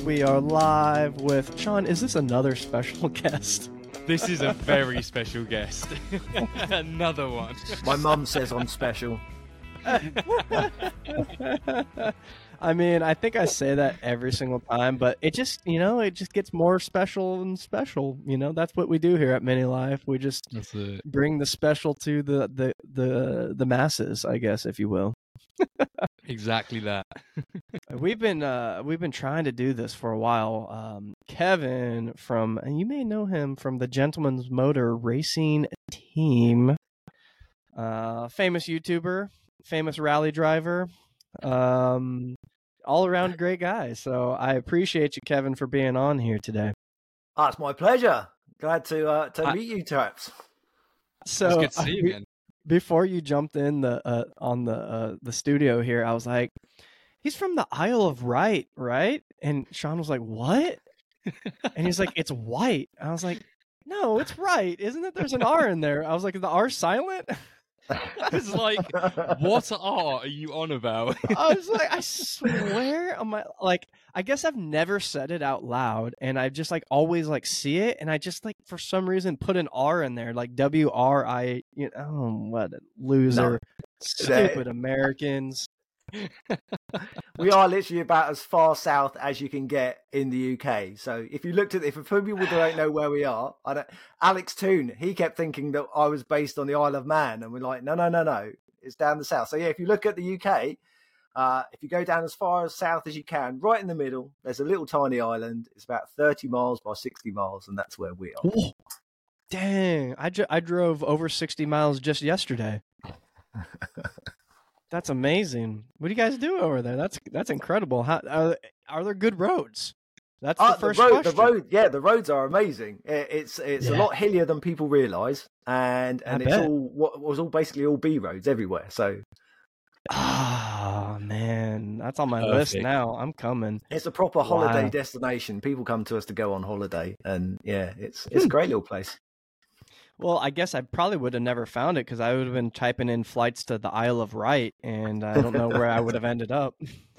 We are live with Sean. Is this another special guest? This is a very special guest. Another one. My mum says I'm special. I mean, I think I say that every single time, but it just, it just gets more special and special. That's what we do here at Mini Life. We just bring the special to the masses, I guess, if you will. Exactly that. We've been trying to do this for a while. Kevin and you may know him from the Gentleman's Motor Racing Team. Famous YouTuber, famous rally driver, all around great guy. So I appreciate you, Kevin, for being on here today. Oh, it's my pleasure. Glad to meet you, chaps. So it's good to see you, man. Before you jumped in on the studio here, I was like, he's from the Isle of Wight, right? And Sean was like, what? And he's like, it's white. I was like, no, it's right. Isn't it? There's an R in there. I was like, is the R silent? I was like, what R are you on about? I was like, I swear on my, I guess I've never said it out loud, and I just always see it, and I just for some reason put an R in there, WRI. What a loser! No. Stupid Americans. We are literally about as far south as you can get in the UK. So if you looked at, if people don't know where we are, Alex Toon, he kept thinking that I was based on the Isle of Man, and we're like, no, it's down the south. So yeah, if you look at the UK, if you go down as far as south as you can, right in the middle, there's a little tiny island. It's about 30 miles by 60 miles, and that's where we are. Ooh. Dang, I drove over 60 miles just yesterday. That's amazing. What do you guys do over there? That's incredible. How are there good roads? That's the first question. The roads are amazing. It's a lot hillier than people realise, and it's all basically all B roads everywhere. So, man, that's on my list now. I'm coming. It's a proper holiday destination. People come to us to go on holiday, and it's a great little place. Well, I guess I probably would have never found it because I would have been typing in flights to the Isle of Wight, and I don't know where I would have ended up.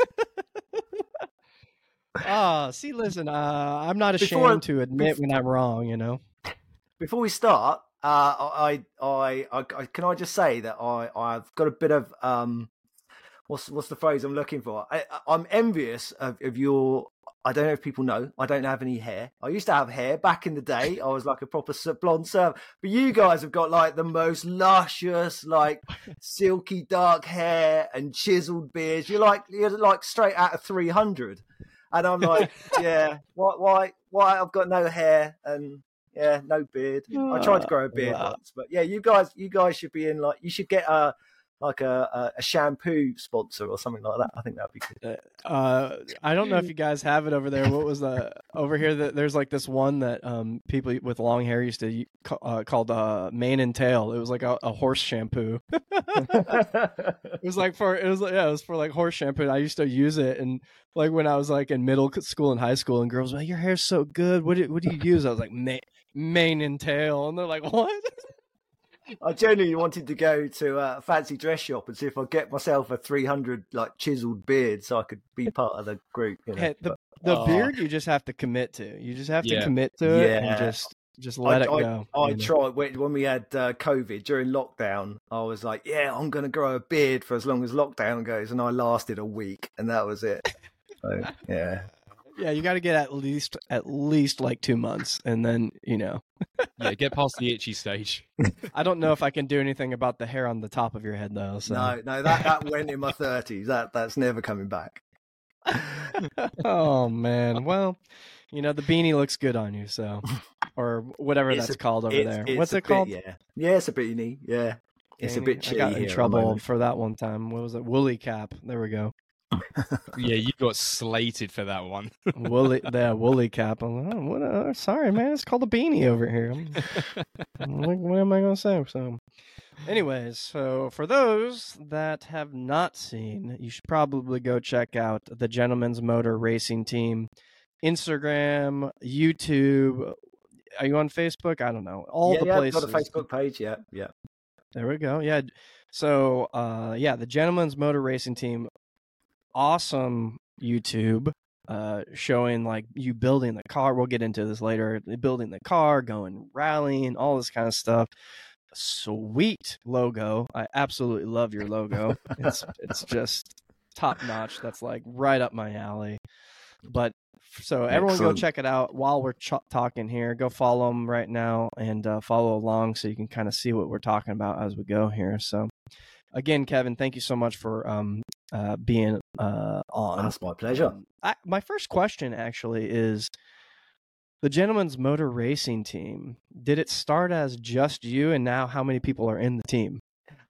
See, listen, I'm not ashamed to admit when I'm wrong, Before we start, can I just say that I've got a bit of what's the phrase I'm looking for? I'm envious of your. I don't know if people know, I don't have any hair. I used to have hair back in the day. I was like a proper blonde serve. But you guys have got the most luscious, silky dark hair and chiseled beards. You're like straight out of 300. And I'm like, yeah, why I've got no hair and no beard. I tried to grow a beard once, but yeah, you guys should be in you should get a shampoo sponsor or something like that. I think that'd be good. I don't know if you guys have it over there. What was over here? There's this one that people with long hair used to called mane and tail. It was like a horse shampoo. It was for horse shampoo. And I used to use it, and when I was in middle school and high school, and girls were like, "Your hair's so good. What do you use?" I was like, mane and tail, and they're like, "What?" I genuinely wanted to go to a fancy dress shop and see if I get myself a 300 chiseled beard so I could be part of the group. The beard you just have to commit to. You just have to commit to it and just let it go. I tried when we had COVID during lockdown. I was like, yeah, I'm going to grow a beard for as long as lockdown goes, and I lasted a week, and that was it. So yeah. Yeah, you got to get at least 2 months, and then Yeah, get past the itchy stage. I don't know if I can do anything about the hair on the top of your head, though. So. No, that went in my 30s. That's never coming back. Oh man, well, the beanie looks good on you, so or whatever that's called over there. What's it called? Yeah, it's a beanie. Yeah, it's a bit chilly. I got in trouble for that one time. What was it? Woolly cap. There we go. Yeah, you got slated for that one. woolly cap. I'm like, sorry, man. It's called a beanie over here. What am I going to say? So, anyways, so for those that have not seen, you should probably go check out the Gentleman's Motor Racing Team, Instagram, YouTube. Are you on Facebook? I don't know. All the places. I've got a Facebook page. Yeah. There we go. Yeah. So, the Gentleman's Motor Racing Team. Awesome YouTube. showing like you building the car. We'll get into this later. Building the car, going rallying, all this kind of stuff. Sweet logo. I absolutely love your logo. It's just top notch. That's like right up my alley. But so everyone Excellent. go check it out while we're talking here. Go follow them right now and follow along so you can kind of see what we're talking about as we go here. So again, Kevin, thank you so much for being on. That's my pleasure. My first question actually is, the Gentleman's Motor Racing Team, did it start as just you, and now how many people are in the team?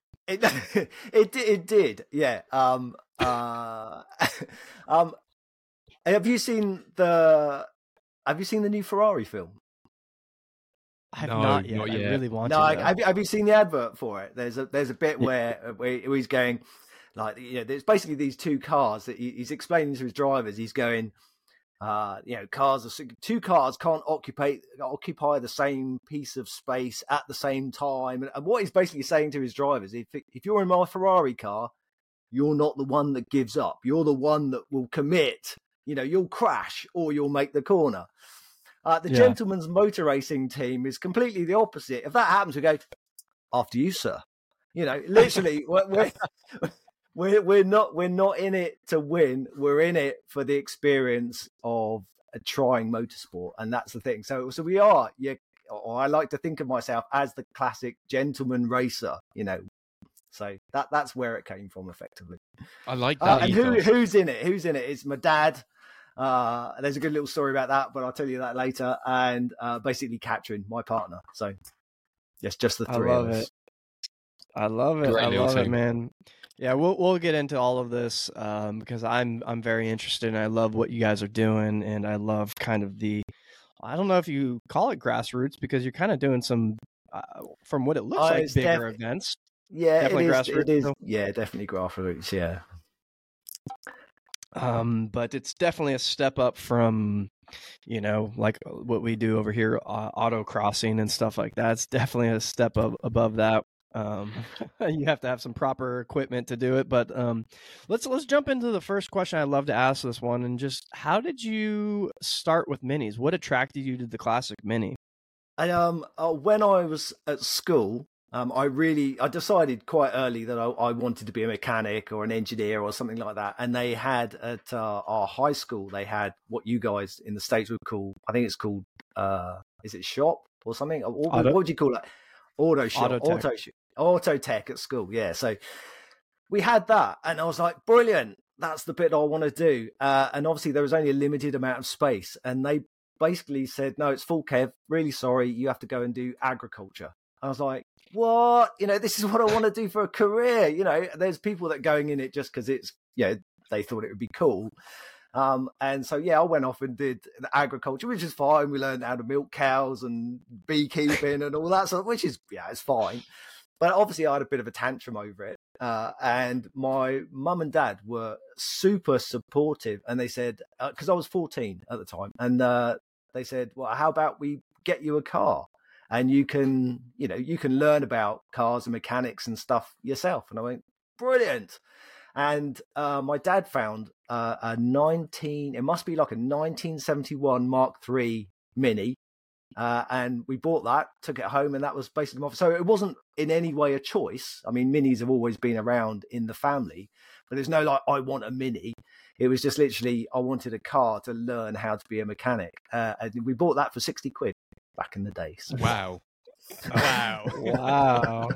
It did, yeah. Have you seen the new Ferrari film? I have No, not yet. not I yet. really want No, to. have you seen the advert for it? There's a bit where he's going, like, there's basically these two cars that he's explaining to his drivers. He's going, two cars can't occupy the same piece of space at the same time. And what he's basically saying to his drivers, if you're in my Ferrari car, you're not the one that gives up. You're the one that will commit. You'll crash or you'll make the corner. The Gentleman's Motor Racing Team is completely the opposite. If that happens, we go, after you, sir. Literally, we're not in it to win. We're in it for the experience of trying motorsport, and that's the thing. So we are. Or I like to think of myself as the classic gentleman racer. So that's where it came from, effectively. I like that. And who's in it? Who's in it? It's my dad. There's a good little story about that, but I'll tell you that later. And basically Katrin, my partner. So yes, just the three of us. I love it. Great I love it, team. man. Yeah, we'll get into all of this because I'm very interested, and I love what you guys are doing, and I love kind of I don't know if you call it grassroots, because you're kind of doing some from what it looks like bigger events. Yeah, definitely grassroots. It is. Yeah, definitely grassroots. Yeah. But it's definitely a step up from, like what we do over here, autocrossing and stuff like that. It's definitely a step above that. You have to have some proper equipment to do it. But let's jump into the first question. I'd love to ask this one, and just how did you start with minis? What attracted you to the classic mini? When I was at school, I decided quite early that I wanted to be a mechanic or an engineer or something like that. And they had at our high school, they had what you guys in the States would call, I think it's called, is it shop or something? What would you call it? Auto shop, auto tech at school. Yeah. So we had that, and I was like, brilliant. That's the bit I want to do. And obviously there was only a limited amount of space, and they basically said, no, it's full, Kev. Really sorry. You have to go and do agriculture. I was like, what? This is what I want to do for a career. There's people that are going in it just because it's, they thought it would be cool. And so, I went off and did the agriculture, which is fine. We learned how to milk cows and beekeeping and all that sort of, which is, it's fine. But obviously I had a bit of a tantrum over it. And my mum and dad were super supportive. And they said, because I was 14 at the time, and they said, well, how about we get you a car? And you can learn about cars and mechanics and stuff yourself. And I went, brilliant. And my dad found it must be like a 1971 Mark III Mini. And we bought that, took it home, and that was basically my... So it wasn't in any way a choice. I mean, Minis have always been around in the family, but there's no like, I want a Mini. It was just literally, I wanted a car to learn how to be a mechanic. And we bought that for 60 quid. Back in the day. So. Wow. Wow.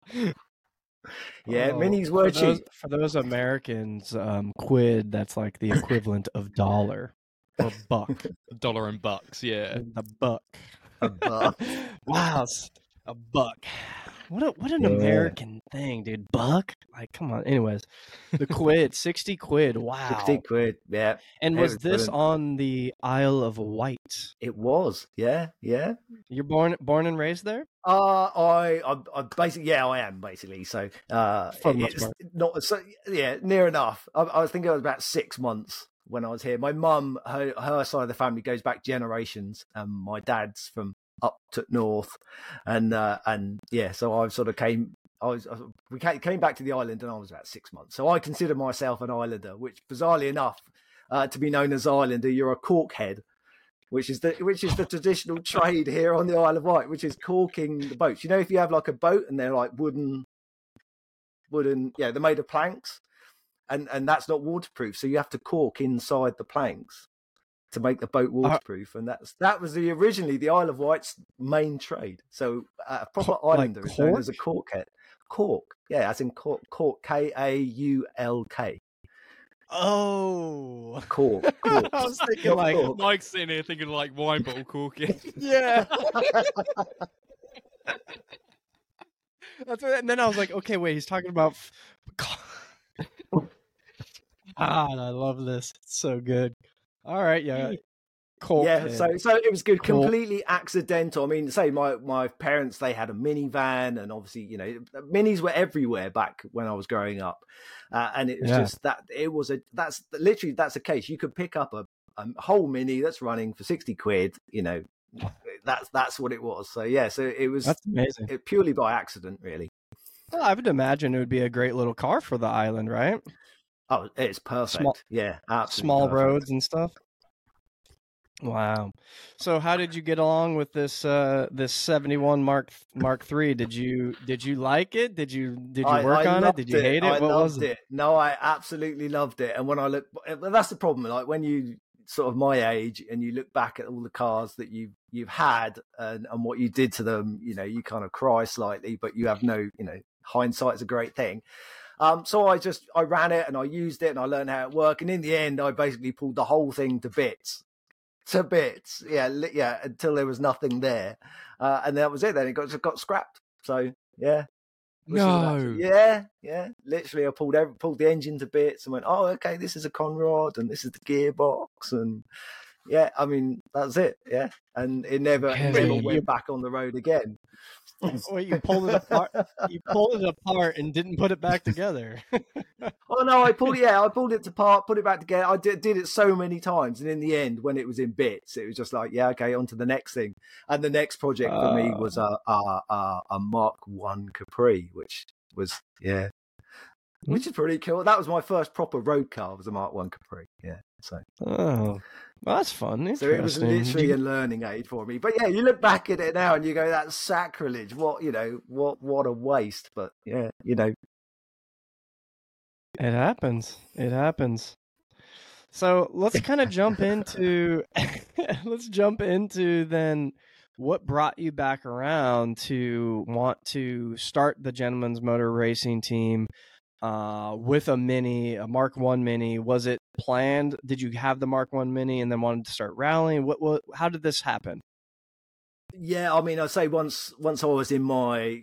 Yeah, minis were cheap. For those Americans, quid, that's like the equivalent of dollar or buck. Dollar and bucks, yeah. The buck. A buck. Wow, a buck. What an American thing, dude. Buck? Like, come on. Anyways, the quid, 60 quid. Wow. 60 quid, yeah. And was this on the Isle of Wight? It was, yeah. You're born and raised there? I basically, I am basically. So, it's not so, near enough. I was thinking it was about 6 months when I was here. My mum, her side of the family goes back generations. My dad's from up to north, and so I sort of came back to the island, and I was about 6 months. So I consider myself an islander, which bizarrely enough, to be known as Islander, you're a corkhead, which is the traditional trade here on the Isle of Wight, which is corking the boats. You know, if you have like a boat and they're like wooden, yeah, they're made of planks, and that's not waterproof, so you have to cork inside the planks to make the boat waterproof, and that was originally the Isle of Wight's main trade. So a proper Islander is known as a corkhead. Cork, yeah, as in cork, Kaulk. Oh, cork. I was thinking like cork. Mike's sitting here thinking like wine bottle corking. Yeah. That's what, and then I was like, okay, wait, he's talking about. I love this. It's so good. All right, yeah. Cool. Yeah, so it was good. Cool. Completely accidental. I mean, say my parents, they had a minivan, and obviously, you know, minis were everywhere back when I was growing up, and it was just that that's the case. You could pick up a whole mini that's running for 60 quid. You know, that's what it was. So yeah, so it was. That's amazing. Purely by accident, really. Well, I would imagine it would be a great little car for the island, right? Oh, it's perfect. Yeah, absolutely. Small perfect. roads and stuff. Wow. So how did you get along with this 71 Mark III? Did you like it? Did you work on it? Did you hate it? What was it? No, I absolutely loved it. And when I look, that's the problem. Like when you sort of my age and you look back at all the cars that you've had and what you did to them, you know, you kind of cry slightly, but you have no, you know, hindsight's a great thing. So I ran it and I used it and I learned how it worked. And in the end, I basically pulled the whole thing to bits. Yeah, until there was nothing there. And that was it. Then it got scrapped. So, yeah. No. Yeah. Literally, I pulled the engine to bits and went, oh, okay, this is a conrod and this is the gearbox. And yeah, I mean, that's it. Yeah. And it never went back on the road again. Wait, you pulled it apart. You pulled it apart and didn't put it back together. Oh no, I pulled it apart, put it back together. I did it so many times, and in the end, when it was in bits, it was just like, yeah, okay, on to the next thing. And the next project for me was a Mark I Capri, which was which is pretty cool. That was my first proper road car. Was a Mark I Capri. Yeah. So. Oh. Well, that's fun. So it was literally a learning aid for me. But yeah, you look back at it now and you go, that's sacrilege. What a waste. But yeah, you know. It happens. So let's kind of jump into then what brought you back around to want to start the Gentleman's Motor Racing team with a Mark I Mini. Was it planned? Did you have the Mark I Mini and then wanted to start rallying? How did this happen? Yeah, I mean, I'd say once I was in my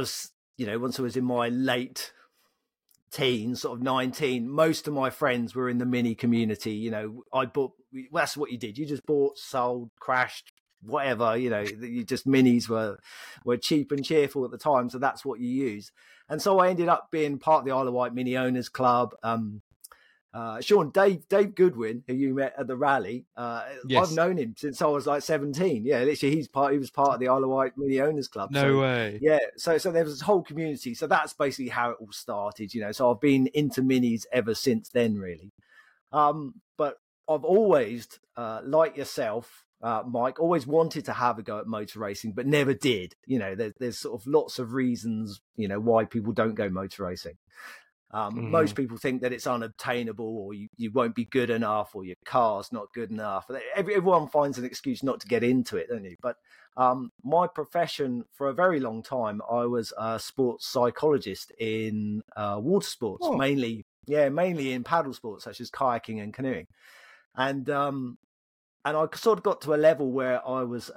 late teens, sort of 19, most of my friends were in the Mini community. You know, that's what you did. You just bought, sold, crashed, whatever, you know, you just Minis were cheap and cheerful at the time. So that's what you use. And so I ended up being part of the Isle of Wight Mini Owners Club. Sean, Dave Goodwin, who you met at the rally, yes. I've known him since I was like 17. Yeah, literally, he was part of the Isle of Wight Mini Owners Club. No way. Yeah, so there was this whole community. So that's basically how it all started, you know. So I've been into minis ever since then, really. But I've always, like yourself, Mike, always wanted to have a go at motor racing, but never did. You know, there's sort of lots of reasons, you know, why people don't go motor racing. Most people think that it's unobtainable, or you won't be good enough, or your car's not good enough. Everyone finds an excuse not to get into it, don't you? But my profession for a very long time, I was a sports psychologist in water sports, mainly in paddle sports such as kayaking and canoeing. And I sort of got to a level where I was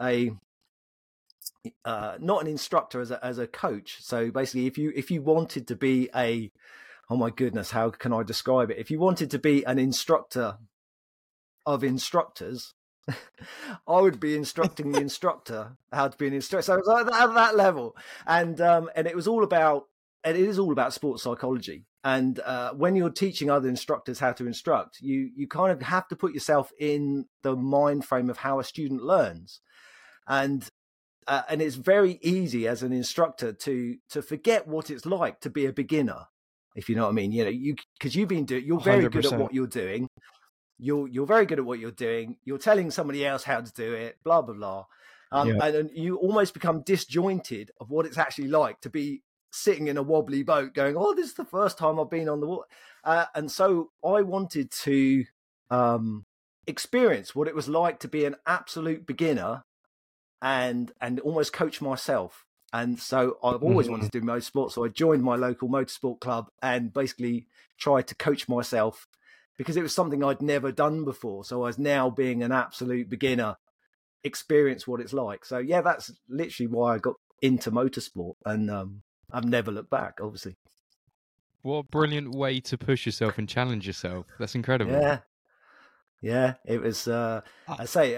not an instructor, as a coach. So basically, if you wanted to be oh my goodness, how can I describe it? If you wanted to be an instructor of instructors, I would be instructing the instructor how to be an instructor. So it was at that level, and it was all about, and it is all about sports psychology. And when you're teaching other instructors how to instruct, you kind of have to put yourself in the mind frame of how a student learns, and it's very easy as an instructor to forget what it's like to be a beginner, if you know what I mean. You know, because you're very good at what you're doing, you're very good at what you're doing. You're telling somebody else how to do it. Blah blah blah. And you almost become disjointed of what it's actually like to be sitting in a wobbly boat going, oh, this is the first time I've been on the water. And so I wanted to experience what it was like to be an absolute beginner and almost coach myself. And so I've always wanted to do motorsport. So I joined my local motorsport club and basically tried to coach myself because it was something I'd never done before. So I was now being an absolute beginner, experience what it's like. So yeah, that's literally why I got into motorsport, and I've never looked back, obviously. What a brilliant way to push yourself and challenge yourself. That's incredible. Yeah, it was I say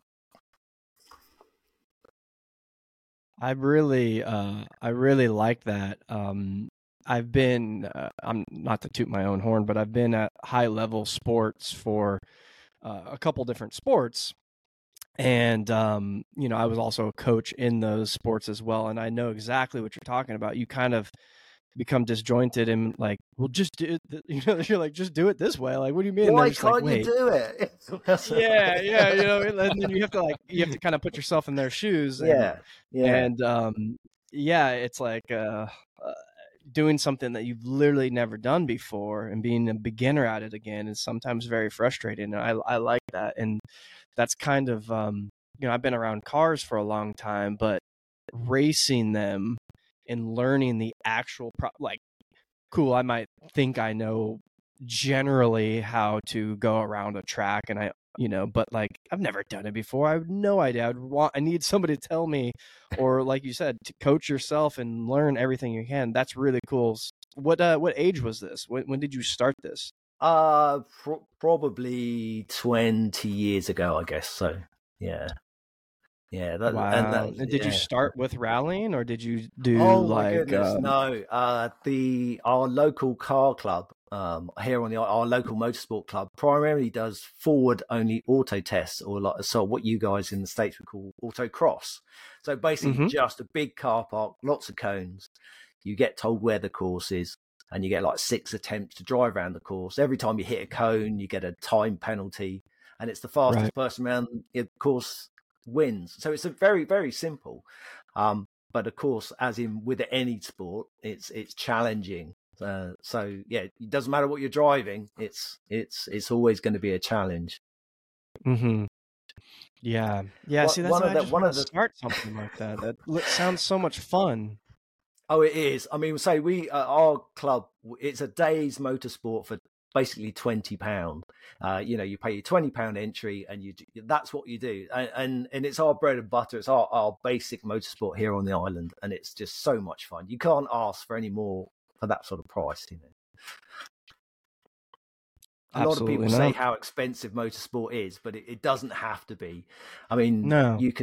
I really like that. I've been I'm not to toot my own horn, but I've been at high level sports for a couple different sports. And, I was also a coach in those sports as well. And I know exactly what you're talking about. You kind of become disjointed and like, well, just do it. You're like, just do it this way. Like, what do you mean? Why can't you do it? Yeah. And then you have to kind of put yourself in their shoes. And, it's like, doing something that you've literally never done before and being a beginner at it again is sometimes very frustrating. And I like that. And that's kind of, I've been around cars for a long time, but racing them and learning the actual, cool, I might think I know generally how to go around a track and but like I've never done it before. I have no idea. I need somebody to tell me, or like you said, to coach yourself and learn everything you can. That's really cool. What age was this? When did you start this? Probably 20 years ago, I guess. So yeah. Wow. And did you start with rallying, or did you do my goodness, no. Our local car club here on our local motorsport club primarily does forward only auto tests, or what you guys in the States would call autocross. So basically just a big car park, lots of cones. You get told where the course is, and you get like 6 attempts to drive around the course. Every time you hit a cone, you get a time penalty, and it's the fastest person around the course wins. So it's a very, very simple. But of course, as in with any sport, it's challenging. So yeah, it doesn't matter what you're driving. It's always going to be a challenge. Mm-hmm. Yeah. See, that's why I want to start something like that. That sounds so much fun. Oh, it is. I mean, say our club, it's a day's motorsport for basically £20. You pay your £20 entry, and that's what you do. And it's our bread and butter. It's our basic motorsport here on the island, and it's just so much fun. You can't ask for any more for that sort of price, A lot of people say how expensive motorsport is, but it doesn't have to be. I mean, no. You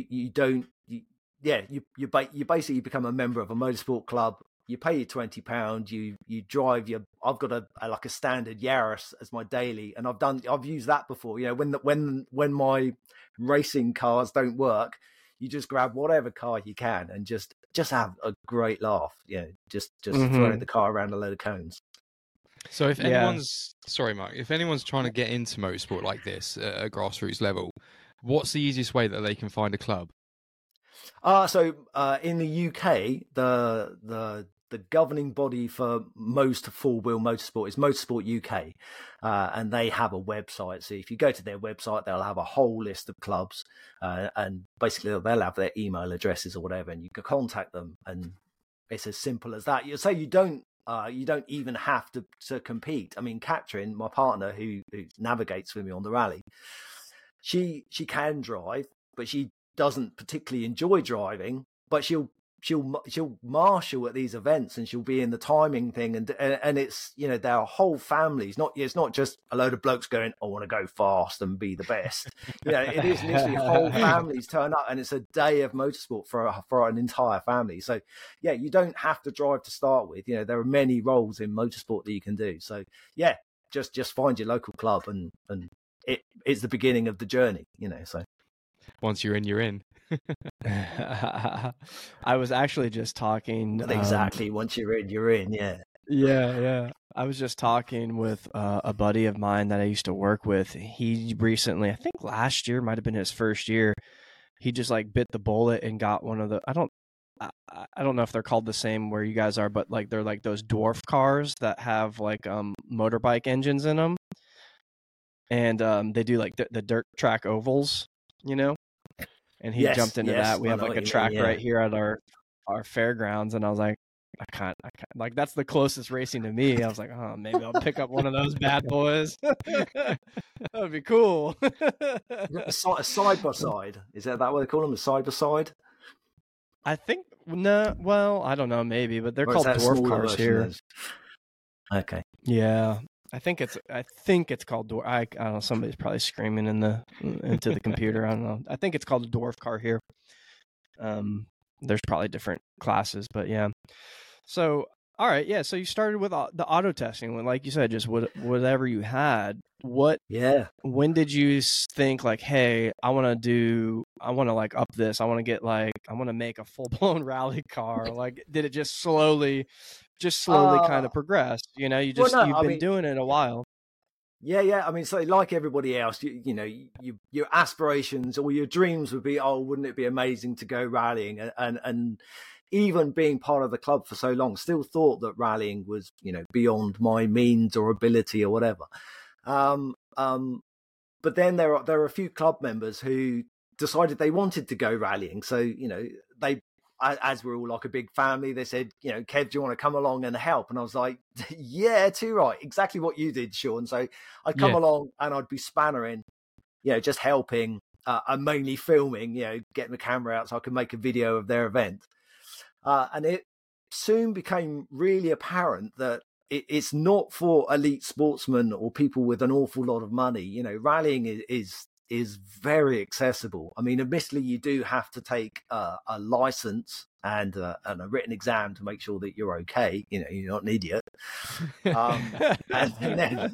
basically become a member of a motorsport club. You pay your £20. You drive I've got a standard Yaris as my daily, and I've used that before. When my racing cars don't work, you just grab whatever car you can and just have a great laugh. Just throwing the car around a load of cones. So if anyone's Mark, if anyone's trying to get into motorsport like this at a grassroots level, what's the easiest way that they can find a club? So in the UK, the governing body for most four-wheel motorsport is Motorsport UK, and they have a website. So if you go to their website, they'll have a whole list of clubs, and basically they'll have their email addresses or whatever, and you can contact them. And it's as simple as that. You say you don't even have to compete. I mean, Catherine, my partner, who navigates with me on the rally, she can drive, but she doesn't particularly enjoy driving. But she'll marshal at these events, and she'll be in the timing thing, and it's there are whole families. It's not just a load of blokes going, I want to go fast and be the best. It is literally whole families turn up, and it's a day of motorsport for an entire family. So yeah, you don't have to drive to start with. There are many roles in motorsport that you can do. So yeah, just find your local club, and it's the beginning of the journey. So once you're in, you're in. I was actually just talking. Exactly. Once you're in, you're in. Yeah. Yeah. I was just talking with a buddy of mine that I used to work with. He recently, I think last year might have been his first year. He just like bit the bullet and got one of the. I don't know if they're called the same where you guys are, but like they're like those dwarf cars that have like motorbike engines in them, and they do like the dirt track ovals, you know. And he jumped into that. We have like a track right here at our fairgrounds, and I was like, I can't, like that's the closest racing to me. I was like, oh, maybe I'll pick up one of those bad boys. That would be cool. A side by side, is that what they call them? A side by side? I think no. Well, I don't know, maybe, but they're called dwarf cars here. Okay. Yeah, I think it's called dwarf. I don't know. Somebody's probably screaming into the computer. I don't know. I think it's called a dwarf car here. There's probably different classes, but yeah. So, all right, yeah. So you started with the auto testing, when, like you said, just whatever you had. When did you think like, hey, I want to like up this. I want to make a full blown rally car. Like, did it just slowly kind of progress? You know, you've been doing it a while. Yeah. I mean, so like everybody else, you know, your aspirations or your dreams would be, oh, wouldn't it be amazing to go rallying? And even being part of the club for so long, still thought that rallying was, you know, beyond my means or ability or whatever. But then there are a few club members who decided they wanted to go rallying. So, you know, as we're all like a big family, they said, you know, Kev, do you want to come along and help? And I was like, yeah, too right. Exactly what you did, Sean. So I'd come along and I'd be spannering, you know, just helping and mainly filming, you know, getting the camera out so I could make a video of their event. And it soon became really apparent that it's not for elite sportsmen or people with an awful lot of money. You know, rallying is very accessible. I mean, admittedly, you do have to take a license and a written exam to make sure that you're okay. You know, you're not an idiot. And then,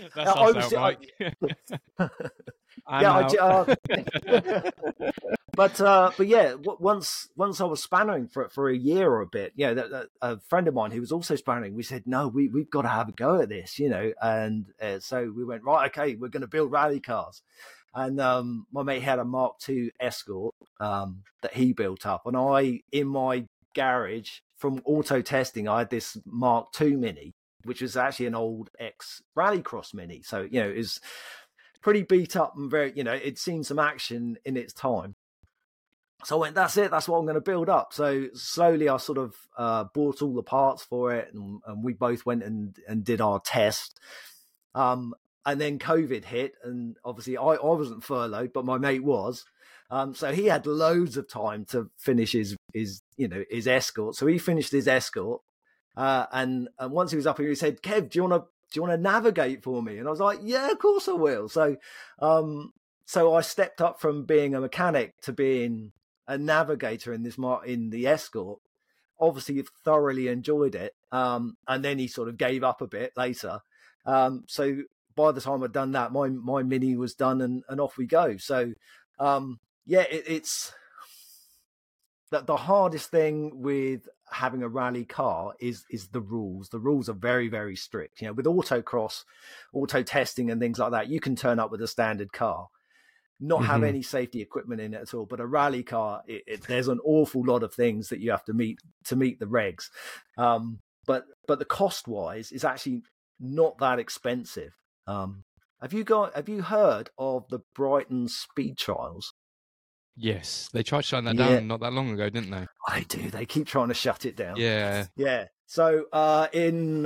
but yeah, once I was spannering for a year or a bit, yeah, a friend of mine who was also spannering, we said, no, we've got to have a go at this, you know, and so we went, right, okay, we're going to build rally cars. And my mate had a Mark II Escort that he built up, and in my garage from auto testing, I had this Mark II Mini, which was actually an old ex Rallycross Mini, so you know, it was pretty beat up and very, you know, it'd seen some action in its time. So I went, that's it, that's what I'm going to build up. So slowly I sort of bought all the parts for it, and we both went and did our test. And then COVID hit, and obviously I wasn't furloughed, but my mate was. So he had loads of time to finish his Escort. So he finished his Escort. And once he was up here, he said, Kev, do you want to navigate for me? And I was like, yeah, of course I will. So I stepped up from being a mechanic to being a navigator in the Escort. Obviously thoroughly enjoyed it. And then he sort of gave up a bit later. So by the time I'd done that, my Mini was done and off we go. So it's the hardest thing with having a rally car is the rules. The rules are very, very strict. You know, with autocross, auto testing and things like that, you can turn up with a standard car, not have any safety equipment in it at all. But a rally car, there's an awful lot of things that you have to meet the regs. But the cost wise is actually not that expensive. Have you heard of the Brighton speed trials? Yes, they tried shutting that down not that long ago, didn't they? I do. They keep trying to shut it down. Yeah. So in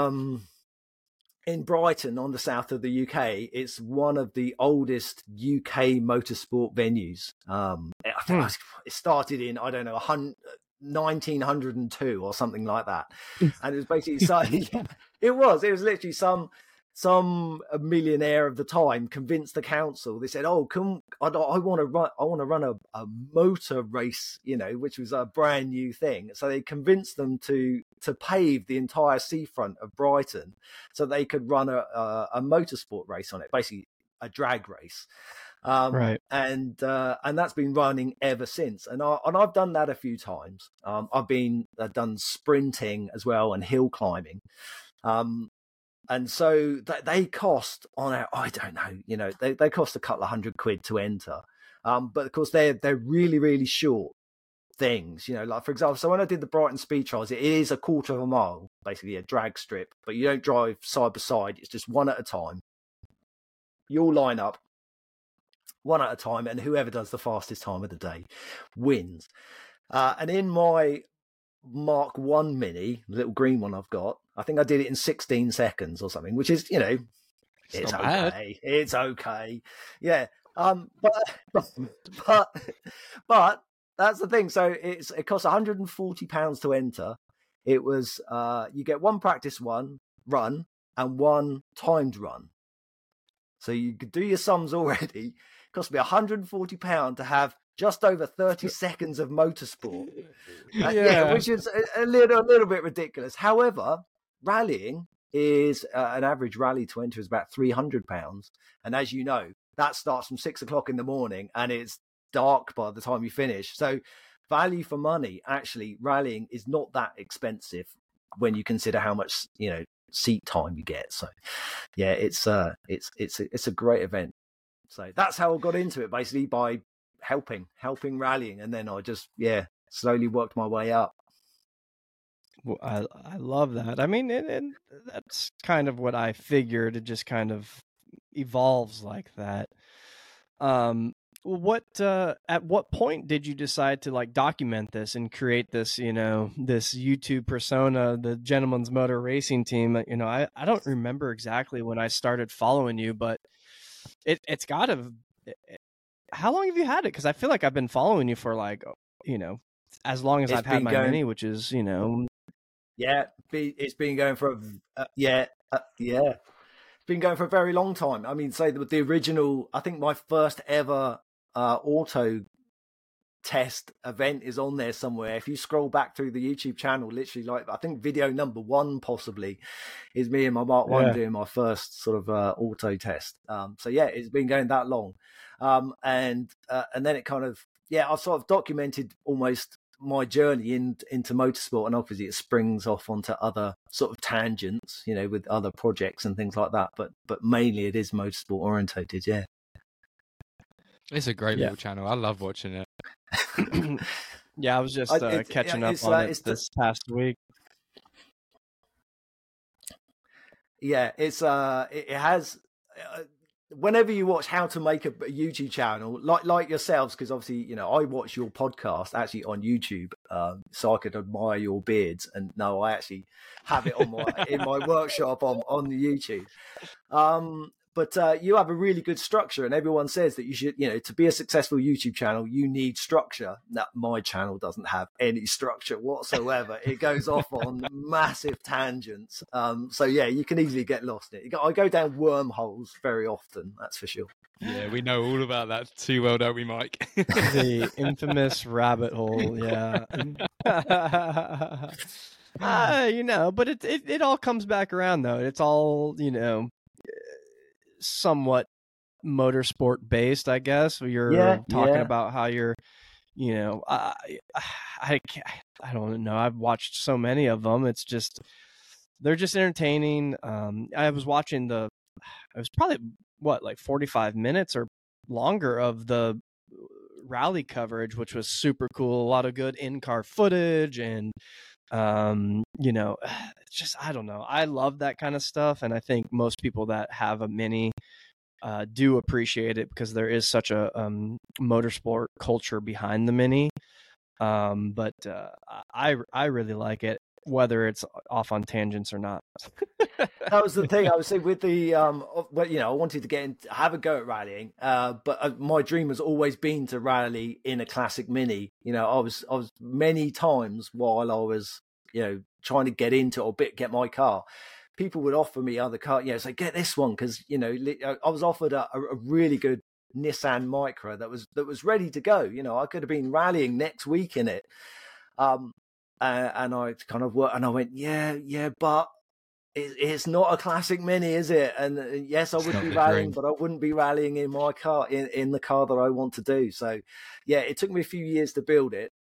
Brighton, on the south of the UK, it's one of the oldest UK motorsport venues. I think it started in 1902 or something like that, and it was basically it was literally some millionaire of the time convinced the council. They said, "Oh, I want to run a motor race," you know, which was a brand new thing. So they convinced them to pave the entire seafront of Brighton so they could run a motorsport race on it, basically a drag race. Right. And that's been running ever since. And I've done that a few times. I've done sprinting as well and hill climbing. And so they cost I don't know, you know, they cost a couple of £100 to enter. But of course they're really, really short things, you know, like for example, so when I did the Brighton Speed Trials, it is a quarter of a mile, basically a drag strip, but you don't drive side by side. It's just one at a time. You all line up one at a time, and whoever does the fastest time of the day wins. And in my Mark 1 Mini, the little green one I've got, I think I did it in 16 seconds or something, which is, you know, it's okay. Bad. It's okay. Yeah. But that's the thing. So it costs £140 to enter. It was you get one practice run and one timed run. So you could do your sums already. It cost me £140 to have just over 30 seconds of motorsport. Which is a little bit ridiculous. However, rallying is an average rally to enter is about £300, and as you know, that starts from 6 o'clock in the morning and it's dark by the time you finish. So value for money, actually rallying is not that expensive when you consider how much, you know, seat time you get. So yeah, it's a great event. So that's how I got into it, basically by helping rallying, and then I just slowly worked my way up. Well, I love that. I mean, and that's kind of what I figured. It just kind of evolves like that. What at what point did you decide to like document this and create this, you know, this YouTube persona, the Gentleman's Motor Racing Team? You know, I don't remember exactly when I started following you, but it's got to. How long have you had it? Because I feel like I've been following you for like, you know, as long as I've had my Mini, which is, you know. Yeah, it's been going for it's been going for a very long time. I mean, say the original, I think my first ever auto test event is on there somewhere. If you scroll back through the YouTube channel, literally, like I think video number 1 possibly is me and my Mark 1 doing my first sort of auto test. So yeah, it's been going that long. And then it kind of, I've sort of documented almost my journey into motorsport, and obviously it springs off onto other sort of tangents, you know, with other projects and things like that. But mainly it is motorsport orientated. Yeah. It's a great little channel. I love watching it. I was just catching up on it this past week. Yeah, it has. Whenever you watch how to make a YouTube channel, like yourselves, because obviously, you know, I watch your podcast actually on YouTube, so I could admire your beards, and no, I actually have it on in my workshop on the YouTube. But you have a really good structure, and everyone says that you should, you know, to be a successful YouTube channel, you need structure. Now, my channel doesn't have any structure whatsoever. It goes off on massive tangents. So yeah, you can easily get lost in it. I go down wormholes very often, that's for sure. Yeah, we know all about that too well, don't we, Mike? The infamous rabbit hole, yeah. You know, but it all comes back around, though. It's all, you know, somewhat motorsport based, I guess. You're talking about how you're, you know, I don't know. I've watched so many of them. It's just, they're just entertaining. I was watching it was probably like 45 minutes or longer of the rally coverage, which was super cool. A lot of good in-car footage, and you know, just, I don't know. I love that kind of stuff, and I think most people that have a Mini do appreciate it, because there is such a motorsport culture behind the Mini. But I really like it, whether it's off on tangents or not. That was the thing I was saying with the well, you know, I wanted to have a go at rallying, but my dream has always been to rally in a classic Mini. You know, I was many times while I was, you know, trying to get into or get my car, people would offer me other cars. You know, say, get this one, because, you know, I was offered a really good Nissan Micra that was ready to go. You know, I could have been rallying next week in it. And I kind of worked, and I went, yeah, but it's not a classic Mini, is it? And yes, I would be rallying, but I wouldn't be rallying in my car, in the car that I want to do. So yeah, it took me a few years to build it.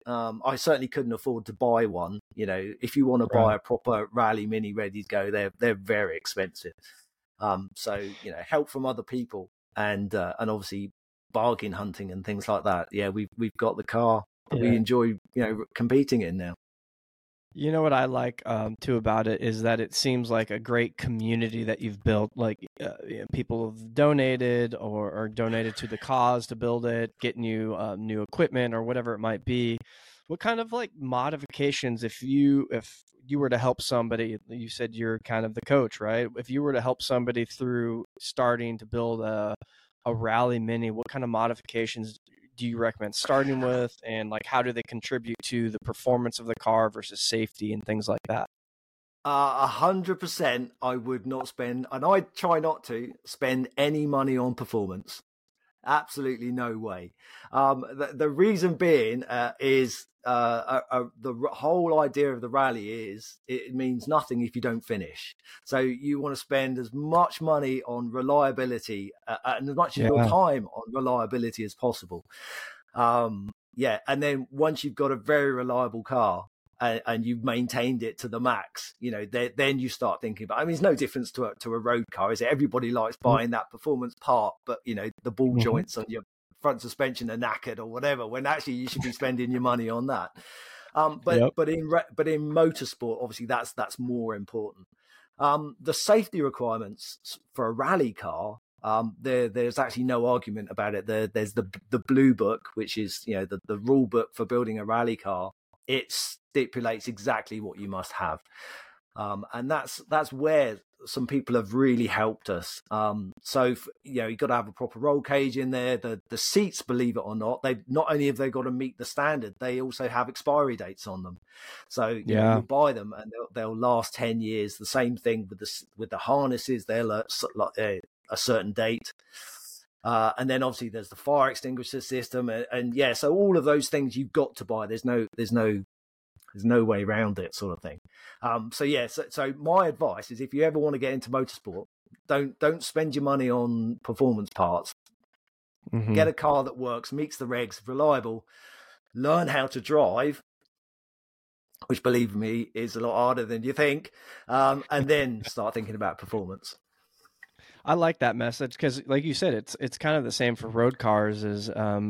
I certainly couldn't afford to buy one. You know, if you want to buy a proper rally mini ready to go, they're very expensive. So you know, help from other people and obviously bargain hunting and things like that. Yeah, we've got the car that we enjoy, competing in now. You know what I like too about it is that it seems like a great community that you've built. Like people have donated or donated to the cause to build it, getting you new equipment or whatever it might be. What kind of like modifications, if you were to help somebody, you said you're kind of the coach, right? If you were to help somebody through starting to build a rally mini, what kind of modifications do you recommend starting with, and like how do they contribute to the performance of the car versus safety and things like that? 100%. I would not spend, and I try not to spend any money on performance. Absolutely no way. The reason being is the whole idea of the rally is it means nothing if you don't finish. So you want to spend as much money on reliability and as much of your time on reliability as possible. And then once you've got a very reliable car and you've maintained it to the max, then you start thinking about, I mean, it's no difference to a road car, is it? Everybody likes buying that performance part, but the ball joints on your front suspension are knackered or whatever, when actually you should be spending your money on that. But in motorsport, obviously that's more important. The safety requirements for a rally car, there's actually no argument about it. There's the blue book, which is the rule book for building a rally car. It stipulates exactly what you must have, and that's where some people have really helped us. So you've got to have a proper roll cage in there. The seats, believe it or not, they not only have they got to meet the standard, they also have expiry dates on them. So you buy them and they'll last 10 years. The same thing with the harnesses; they'll a certain date. And then obviously there's the fire extinguisher system, and so all of those things you've got to buy. There's no way around it, sort of thing. So my advice is, if you ever want to get into motorsport, don't spend your money on performance parts. Get a car that works, meets the regs, reliable, learn how to drive, which, believe me, is a lot harder than you think, and then start thinking about performance. I like that message because, like you said, it's kind of the same for road cars. Is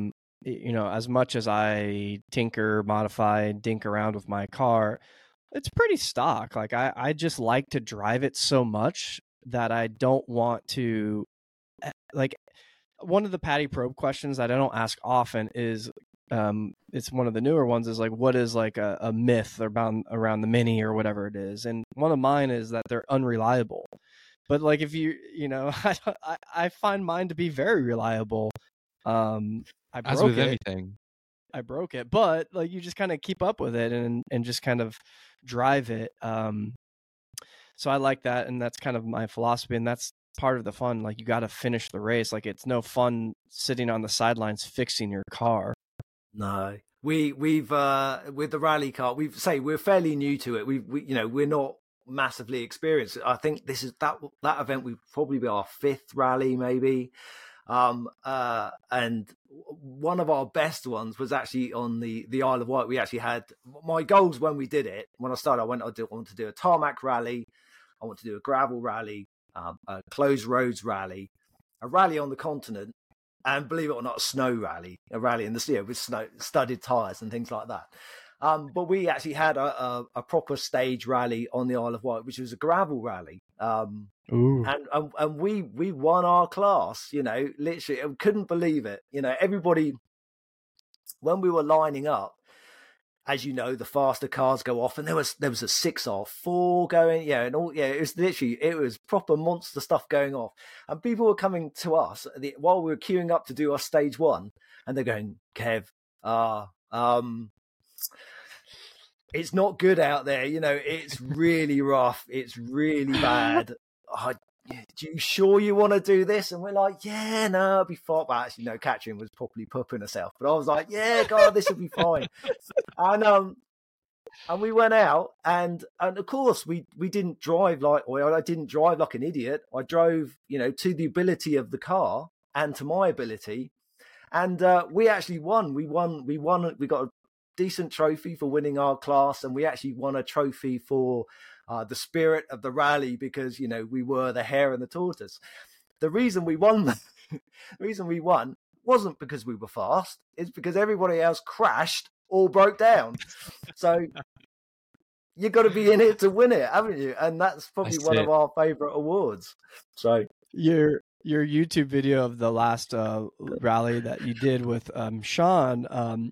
as much as I tinker, modify, dink around with my car, it's pretty stock. Like I just like to drive it so much that I don't want to. Like, one of the Paddy Probe questions that I don't ask often is, it's one of the newer ones, is like, what is like a myth around the Mini or whatever it is, and one of mine is that they're unreliable. But like, if I find mine to be very reliable. As with anything, I broke it, but like, you just kind of keep up with it and just kind of drive it. So I like that, and that's kind of my philosophy, and that's part of the fun. Like, you got to finish the race. Like, it's no fun sitting on the sidelines fixing your car. No, we've with the rally car, we're fairly new to it. We're not massively experienced. I think this is that event would probably be our 5th rally, maybe. And one of our best ones was actually on the Isle of Wight. We actually had my goals when we did it. When I started, I want to do a tarmac rally, I want to do a gravel rally, a closed roads rally, a rally on the continent, and, believe it or not, a snow rally, a rally in the snow with studded tires and things like that. But we actually had a proper stage rally on the Isle of Wight, which was a gravel rally. And we won our class, literally. I couldn't believe it. Everybody, when we were lining up, as you know, the faster cars go off, and there was a 6R4 going, and all, it was proper monster stuff going off, and people were coming to us while we were queuing up to do our stage 1, and they're going, Kev, it's not good out there, it's really rough, it's really bad. Do you sure you want to do this? And we're like, yeah, no, it'll be fine. But actually, no, Katrin was properly pooping herself. But I was like, yeah, God, this will be fine. And we went out, and of course we didn't drive I didn't drive like an idiot. I drove, to the ability of the car and to my ability. And we actually won. We got decent trophy for winning our class, and we actually won a trophy for the spirit of the rally because, you know, we were the hare and the tortoise. The reason we won, the reason we won wasn't because we were fast. It's because everybody else crashed or broke down. So you've got to be in it to win it, haven't you? And that's probably one of our favourite awards. So your YouTube video of the last rally that you did with Sean,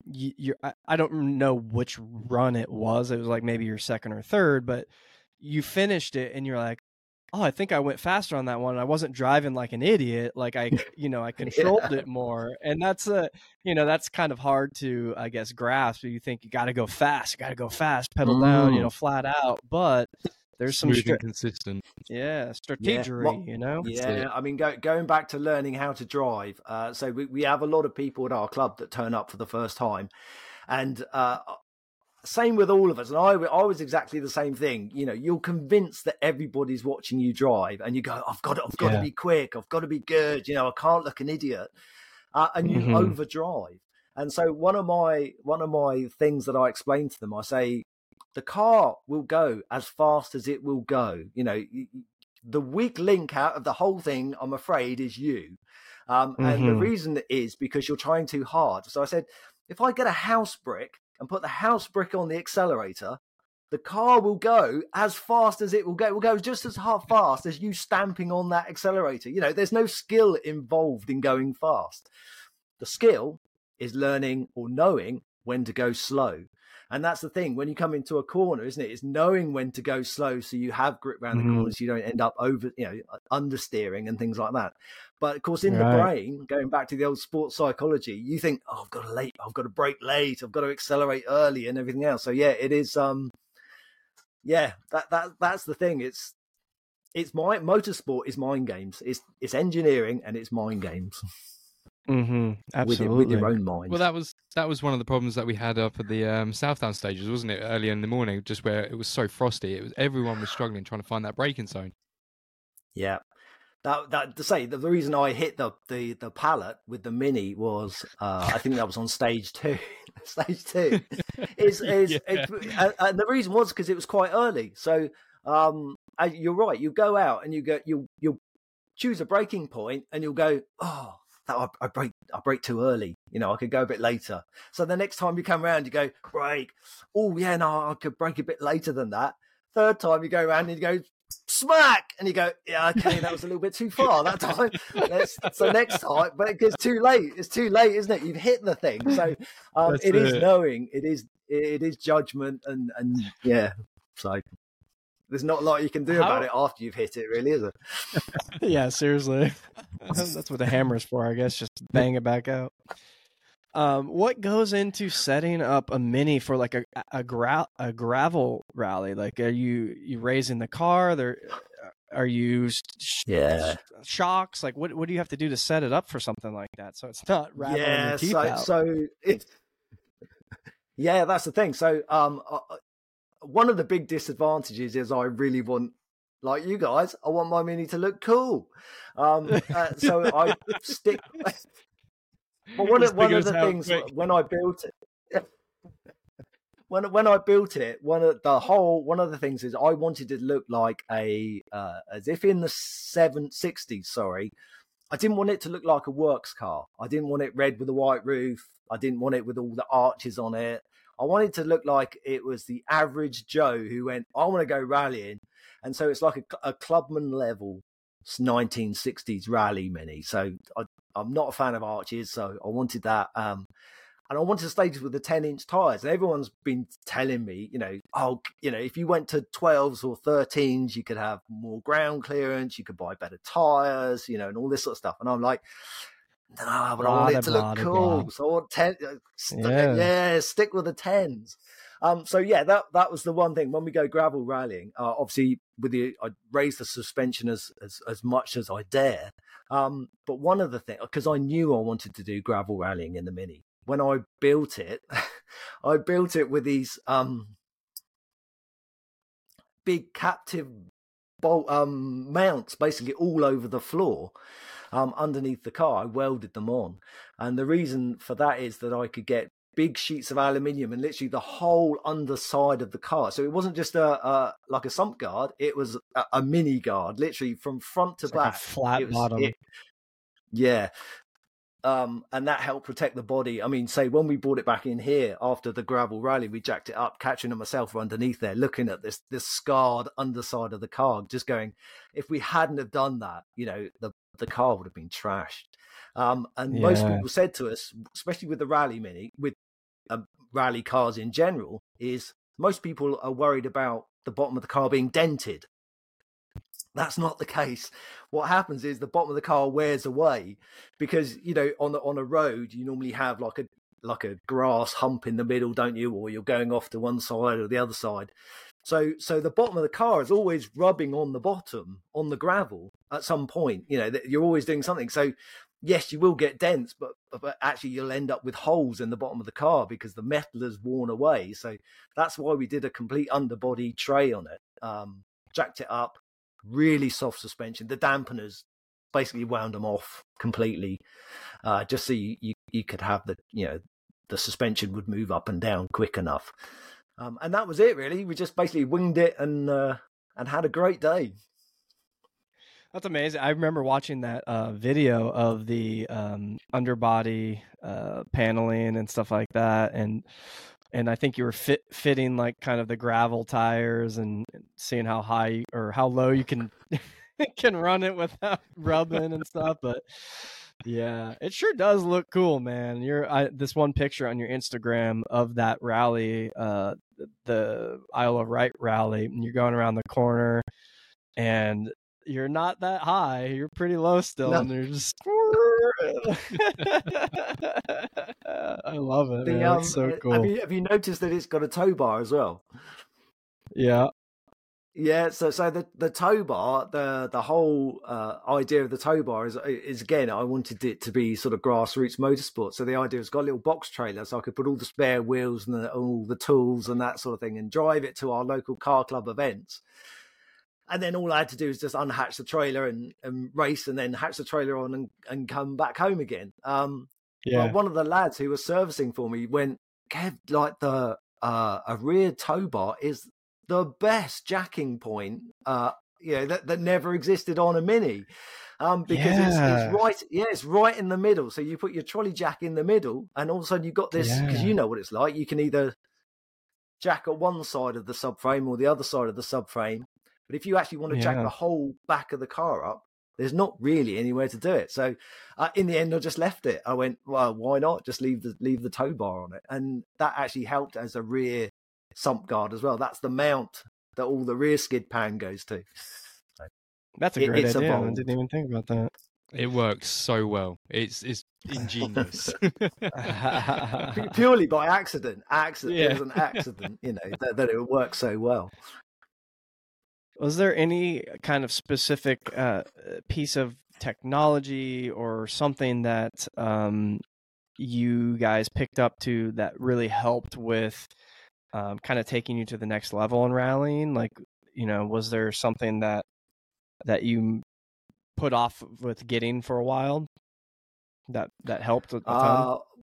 I don't know which run it was. It was like maybe your second or third, but you finished it and you're like, oh, I think I went faster on that one. I wasn't driving like an idiot. Like I controlled it more. And that's that's kind of hard to, I guess, grasp. You think you got to go fast, pedal down, flat out. But there's some consistent. Yeah, strategery, Yeah, I mean, going back to learning how to drive. So we have a lot of people at our club that turn up for the first time. And same with all of us. And I was exactly the same thing. You know, you're convinced that everybody's watching you drive and you go, I've got to be quick. I've got to be good. You know, I can't look an idiot. And you overdrive. And so one of my things that I explain to them, I say, the car will go as fast as it will go. You know, the weak link out of the whole thing, I'm afraid, is you. And the reason is because you're trying too hard. So I said, if I get a house brick and put the house brick on the accelerator, the car will go as fast as it will go. It will go just as fast as you stamping on that accelerator. You know, there's no skill involved in going fast. The skill is learning or knowing when to go slow. And that's the thing, when you come into a corner, isn't it? It's knowing when to go slow so you have grip around the corners, so you don't end up understeering and things like that. But of course, in the brain, going back to the old sports psychology, you think, oh, I've got to brake late, I've got to accelerate early and everything else. So yeah, it is that's the thing. It's motorsport is mind games. It's engineering and it's mind games. Absolutely. With your own mind. Well, that was one of the problems that we had up at the Southdown stages, wasn't it? Earlier in the morning, just where it was so frosty, everyone was struggling trying to find that braking zone. Yeah, that to say the reason I hit the pallet with the Mini was I think that was on stage 2. Stage 2 is and the reason was because it was quite early. So you're right. You go out and you'll choose a braking point and you'll go, oh, I brake too early. You know, I could go a bit later. So the next time you come around, you go, brake. Oh, yeah, no, I could brake a bit later than that. Third time you go around and you go, smack. And you go, yeah, okay, that was a little bit too far that time. So next time, but it gets too late. It's too late, isn't it? You've hit the thing. So it is knowing. It is judgment. And yeah, so there's not a lot you can do about it after you've hit it, really, is it? Yeah, seriously. That's what the hammer's for, I guess. Just bang it back out. What goes into setting up a Mini for like a gravel rally? Like, are you raising the car? Are you shocks? Like, what do you have to do to set it up for something like that? So it's not rattling your teeth out. Yeah, that's the thing. So one of the big disadvantages is I really want, like you guys, I want my Mini to look cool. So I stick. Well, one of the things when I built it, when I built it, one of the things is I wanted it to look like as if in the 60s. Sorry, I didn't want it to look like a works car. I didn't want it red with a white roof. I didn't want it with all the arches on it. I wanted it to look like it was the average Joe who went, I want to go rallying. And so it's like a clubman level 1960s rally Mini. So I'm not a fan of arches, so I wanted that. And I wanted stages with the 10-inch tyres. And everyone's been telling me, if you went to 12s or 13s, you could have more ground clearance, you could buy better tyres, and all this sort of stuff. And I'm like, no, but I want it to look cool. So I want 10. Stick with the 10s. So yeah, that was the one thing when we go gravel rallying. Obviously, I raise the suspension as much as I dare. But one of the things, because I knew I wanted to do gravel rallying in the Mini. When I built it, I built it with these big captive bolt mounts, basically all over the floor. Underneath the car, I welded them on. And the reason for that is that I could get big sheets of aluminium and literally the whole underside of the car. So it wasn't just like a sump guard; it was a mini guard, literally from front to It's back. like a flat bottom. Yeah. And that helped protect the body. I mean, say when we brought it back in here after the gravel rally, we jacked it up, Katrin and myself were underneath there looking at this scarred underside of the car, just going, if we hadn't have done that, you know, the car would have been trashed. And most people said to us, especially with the rally mini, with rally cars in general, is most people are worried about the bottom of the car being dented. That's not the case. What happens is the bottom of the car wears away because, you know, on a road, you normally have like a grass hump in the middle, don't you? Or you're going off to one side or the other side. So the bottom of the car is always rubbing on the bottom, on the gravel at some point. You know, you're always doing something. So yes, you will get dents, but actually you'll end up with holes in the bottom of the car because the metal has worn away. So that's why we did a complete underbody tray on it, jacked it up. Really soft suspension. The dampeners basically wound them off completely, just so you could have the suspension would move up and down quick enough. And that was it, really. We just basically winged it and had a great day. That's amazing. I remember watching that video of the underbody paneling and stuff like that, and I think you were fitting like kind of the gravel tires and seeing how high or how low you can can run it without rubbing and stuff. But yeah, it sure does look cool, man. This one picture on your Instagram of that rally, the Isle of Wight rally, and you're going around the corner, and you're not that high. You're pretty low still, and you're just. I love it. Man. It's so cool. Have you noticed that it's got a tow bar as well? Yeah. Yeah, so the tow bar, the whole idea of the tow bar is again, I wanted it to be sort of grassroots motorsport. So the idea is got a little box trailer, so I could put all the spare wheels and all the tools and that sort of thing, and drive it to our local car club events. And then all I had to do is just unhatch the trailer and race, and then hatch the trailer on and come back home again. But one of the lads who was servicing for me went, Kev, like a rear tow bar is the best jacking point, that never existed on a Mini, because it's right. Yeah, it's right in the middle. So you put your trolley jack in the middle, and all of a sudden you've got this, because you know what it's like. You can either jack at one side of the subframe or the other side of the subframe. But if you actually want to jack the whole back of the car up, there's not really anywhere to do it. So in the end, I just left it. I went, well, why not just leave the tow bar on it? And that actually helped as a rear sump guard as well. That's the mount that all the rear skid pan goes to. So that's a great idea. I didn't even think about that. It works so well. It's ingenious. Purely by accident. It was an accident, that it worked so well. Was there any kind of specific piece of technology or something that you guys picked up to that really helped with kind of taking you to the next level in rallying? Like, was there something that you put off with getting for a while that helped a ton?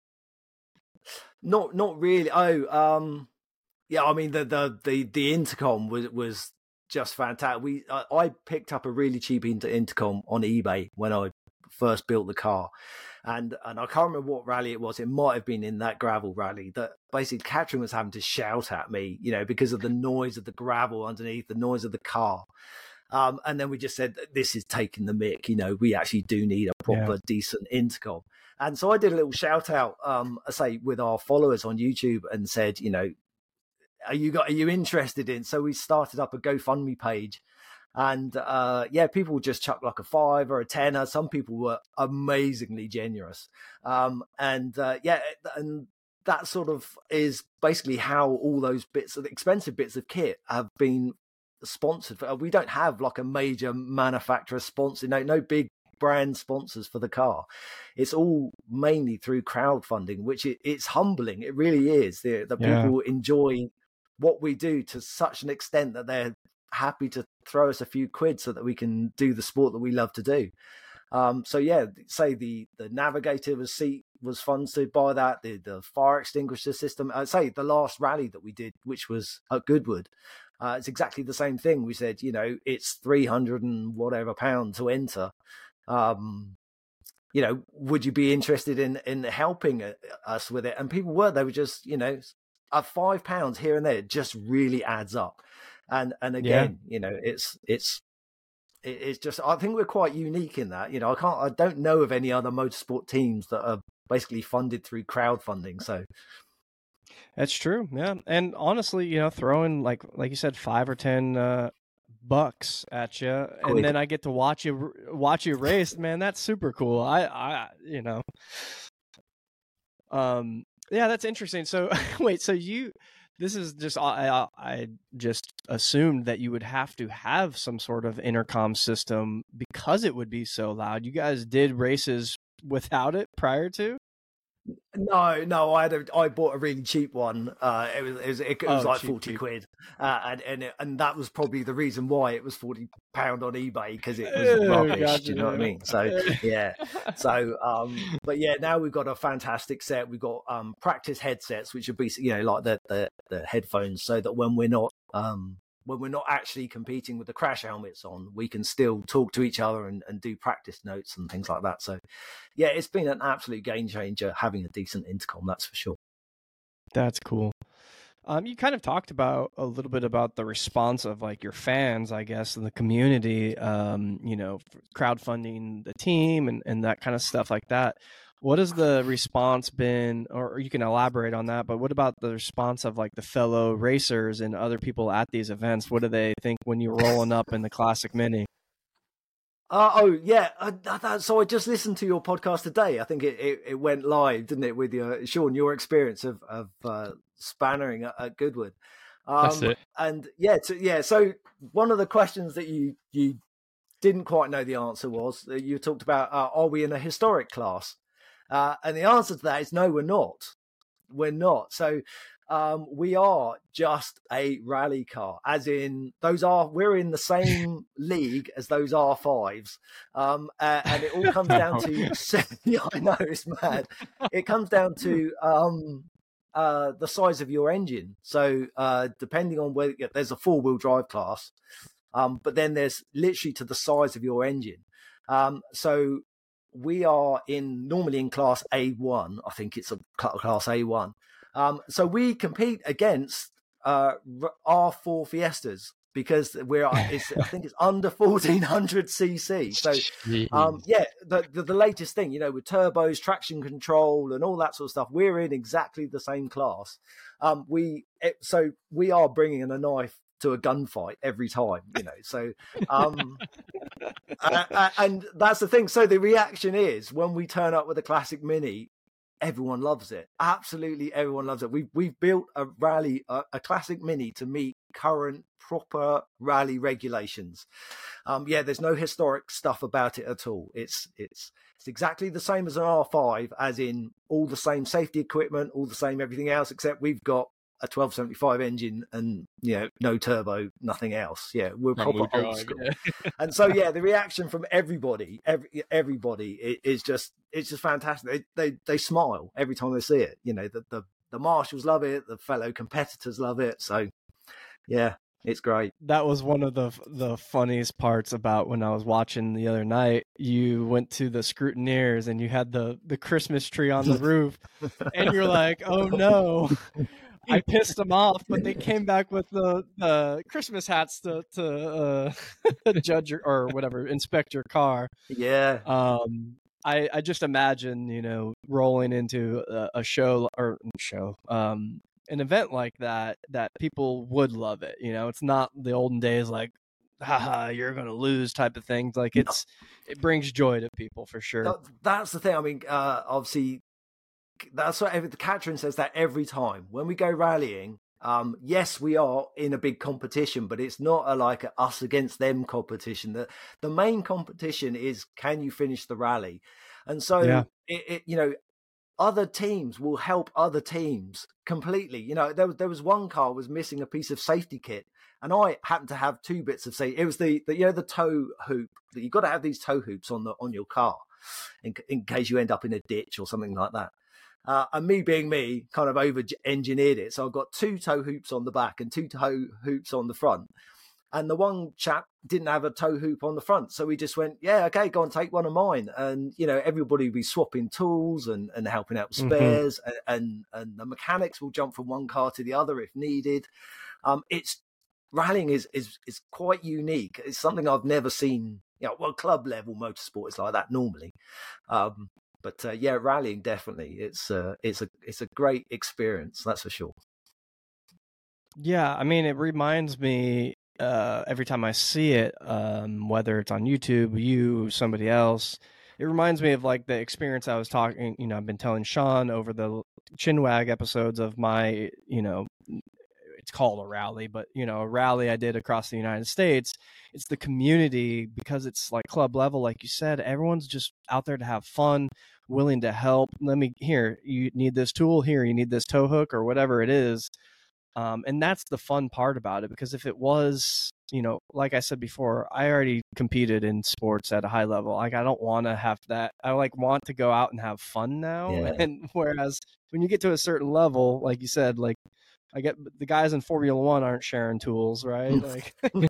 Not really. Yeah. I mean, the intercom was just fantastic. I picked up a really cheap intercom on eBay when I first built the car, and I can't remember what rally it was. It might have been in that gravel rally that basically Katrin was having to shout at me, because of the noise of the gravel underneath, the noise of the car. And then we just said, this is taking the mick. We actually do need a proper decent intercom. And so I did a little shout out, with our followers on YouTube and said, are you interested in? So we started up a GoFundMe page, and people just chuck like a $5 or a $10. Some people were amazingly generous, and that sort of is basically how all those expensive bits of kit have been sponsored. We don't have like a major manufacturer sponsor, no big brand sponsors for the car. It's all mainly through crowdfunding, which it's humbling. It really is. The people enjoy what we do to such an extent that they're happy to throw us a few quid so that we can do the sport that we love to do. Say the Navigator was was funded by that. The fire extinguisher system. I'd say the last rally that we did, which was at Goodwood, it's exactly the same thing. We said, it's 300 and whatever pounds to enter. Would you be interested in helping us with it? And people were. They were just, at £5 here and there, it just really adds up. And again, it's just, I think we're quite unique in that. I don't know of any other motorsport teams that are basically funded through crowdfunding. So that's true. Yeah. And honestly, throwing like you said, 5 or 10 bucks at you, and then I get to watch you race, man. That's super cool. Yeah, that's interesting. So wait, so this is just, I just assumed that you would have to have some sort of intercom system because it would be so loud. You guys did races without it prior to? No, I bought a really cheap one. It was like £40, and that was probably the reason why it was £40 on eBay, because it was rubbish. Gotcha. Do you know what I mean? So yeah, but yeah, now we've got a fantastic set. We've got practice headsets, which are basically like the headphones, so that when we're not actually competing with the crash helmets on, we can still talk to each other and do practice notes and things like that. So yeah, it's been an absolute game changer having a decent intercom, that's for sure. That's cool. You kind of talked about a little bit about the response of like your fans, I guess, in the community, crowdfunding the team and that kind of stuff like that. What has the response been, or you can elaborate on that, but what about the response of like the fellow racers and other people at these events? What do they think when you're rolling up in the Classic Mini? So I just listened to your podcast today. I think it went live, didn't it, with Sean, your experience of spannering at Goodwood. That's it. And so one of the questions that you didn't quite know the answer was, you talked about, are we in a historic class? And the answer to that is no, we're not. We're not. So we are just a rally car, as in we're in the same league as those R5s. And it all comes down to, yeah, I know, it's mad. It comes down to the size of your engine. So depending on whether there's a 4-wheel drive class, but then there's literally to the size of your engine. So we are normally in class A1. I think it's a class A1. So we compete against R4 Fiestas because I think it's under 1400 cc. So the latest thing, with turbos, traction control, and all that sort of stuff, we're in exactly the same class. So we are bringing in a knife to a gunfight every time, so and that's the thing. So the reaction is, when we turn up with a Classic Mini, everyone loves it. Absolutely everyone loves it. We've built a rally, a Classic Mini to meet current proper rally regulations. There's no historic stuff about it at all. It's exactly the same as an R5, as in all the same safety equipment, all the same everything else, except we've got a 1275 engine and no turbo, nothing else. We're proper old school. And so the reaction from everybody is just fantastic. They smile every time they see it. The marshals love it, the fellow competitors love it. So it's great. That was one of the funniest parts about when I was watching the other night. You went to the scrutineers and you had the Christmas tree on the roof, and you're like, oh no, I pissed them off, but they came back with the Christmas hats to judge or whatever, inspect your car. Yeah. I just imagine, rolling into a show, an event like that people would love it. It's not the olden days like, haha, you're going to lose type of things. Like it brings joy to people for sure. That's the thing. I mean, obviously, that's what Katrin says that every time when we go rallying. Yes, we are in a big competition, but it's not a us against them competition. The main competition is, can you finish the rally? And so other teams will help other teams completely. There was one car was missing a piece of safety kit, and I happened to have 2 bits of safety. It was the tow hoop. You've got to have these tow hoops on your car. in case you end up in a ditch or something like that. And me being me, kind of over-engineered it. So I've got 2 tow hoops on the back and 2 tow hoops on the front. And the one chap didn't have a tow hoop on the front. So we just went, yeah, okay, go and take one of mine. And, everybody will be swapping tools and helping out with spares. And the mechanics will jump from one car to the other if needed. Rallying is quite unique. It's something I've never seen. Club level motorsport is like that normally. But rallying definitely. It's a great experience, that's for sure. Yeah, I mean, it reminds me every time I see it, whether it's on YouTube, somebody else, it reminds me of like the experience I was talking. I've been telling Sean over the Chinwag episodes of my, it's called a rally, but a rally I did across the United States. It's the community, because it's like club level, like you said. Everyone's just out there to have fun, willing to help. Here, you need this tool, here you need this tow hook or whatever it is. And that's the fun part about it, because if it was, like I said before, I already competed in sports at a high level. Like, I don't want to have that. I want to go out and have fun now. Yeah. And whereas when you get to a certain level, like you said, like, I get the guys in Formula One aren't sharing tools, right? Like,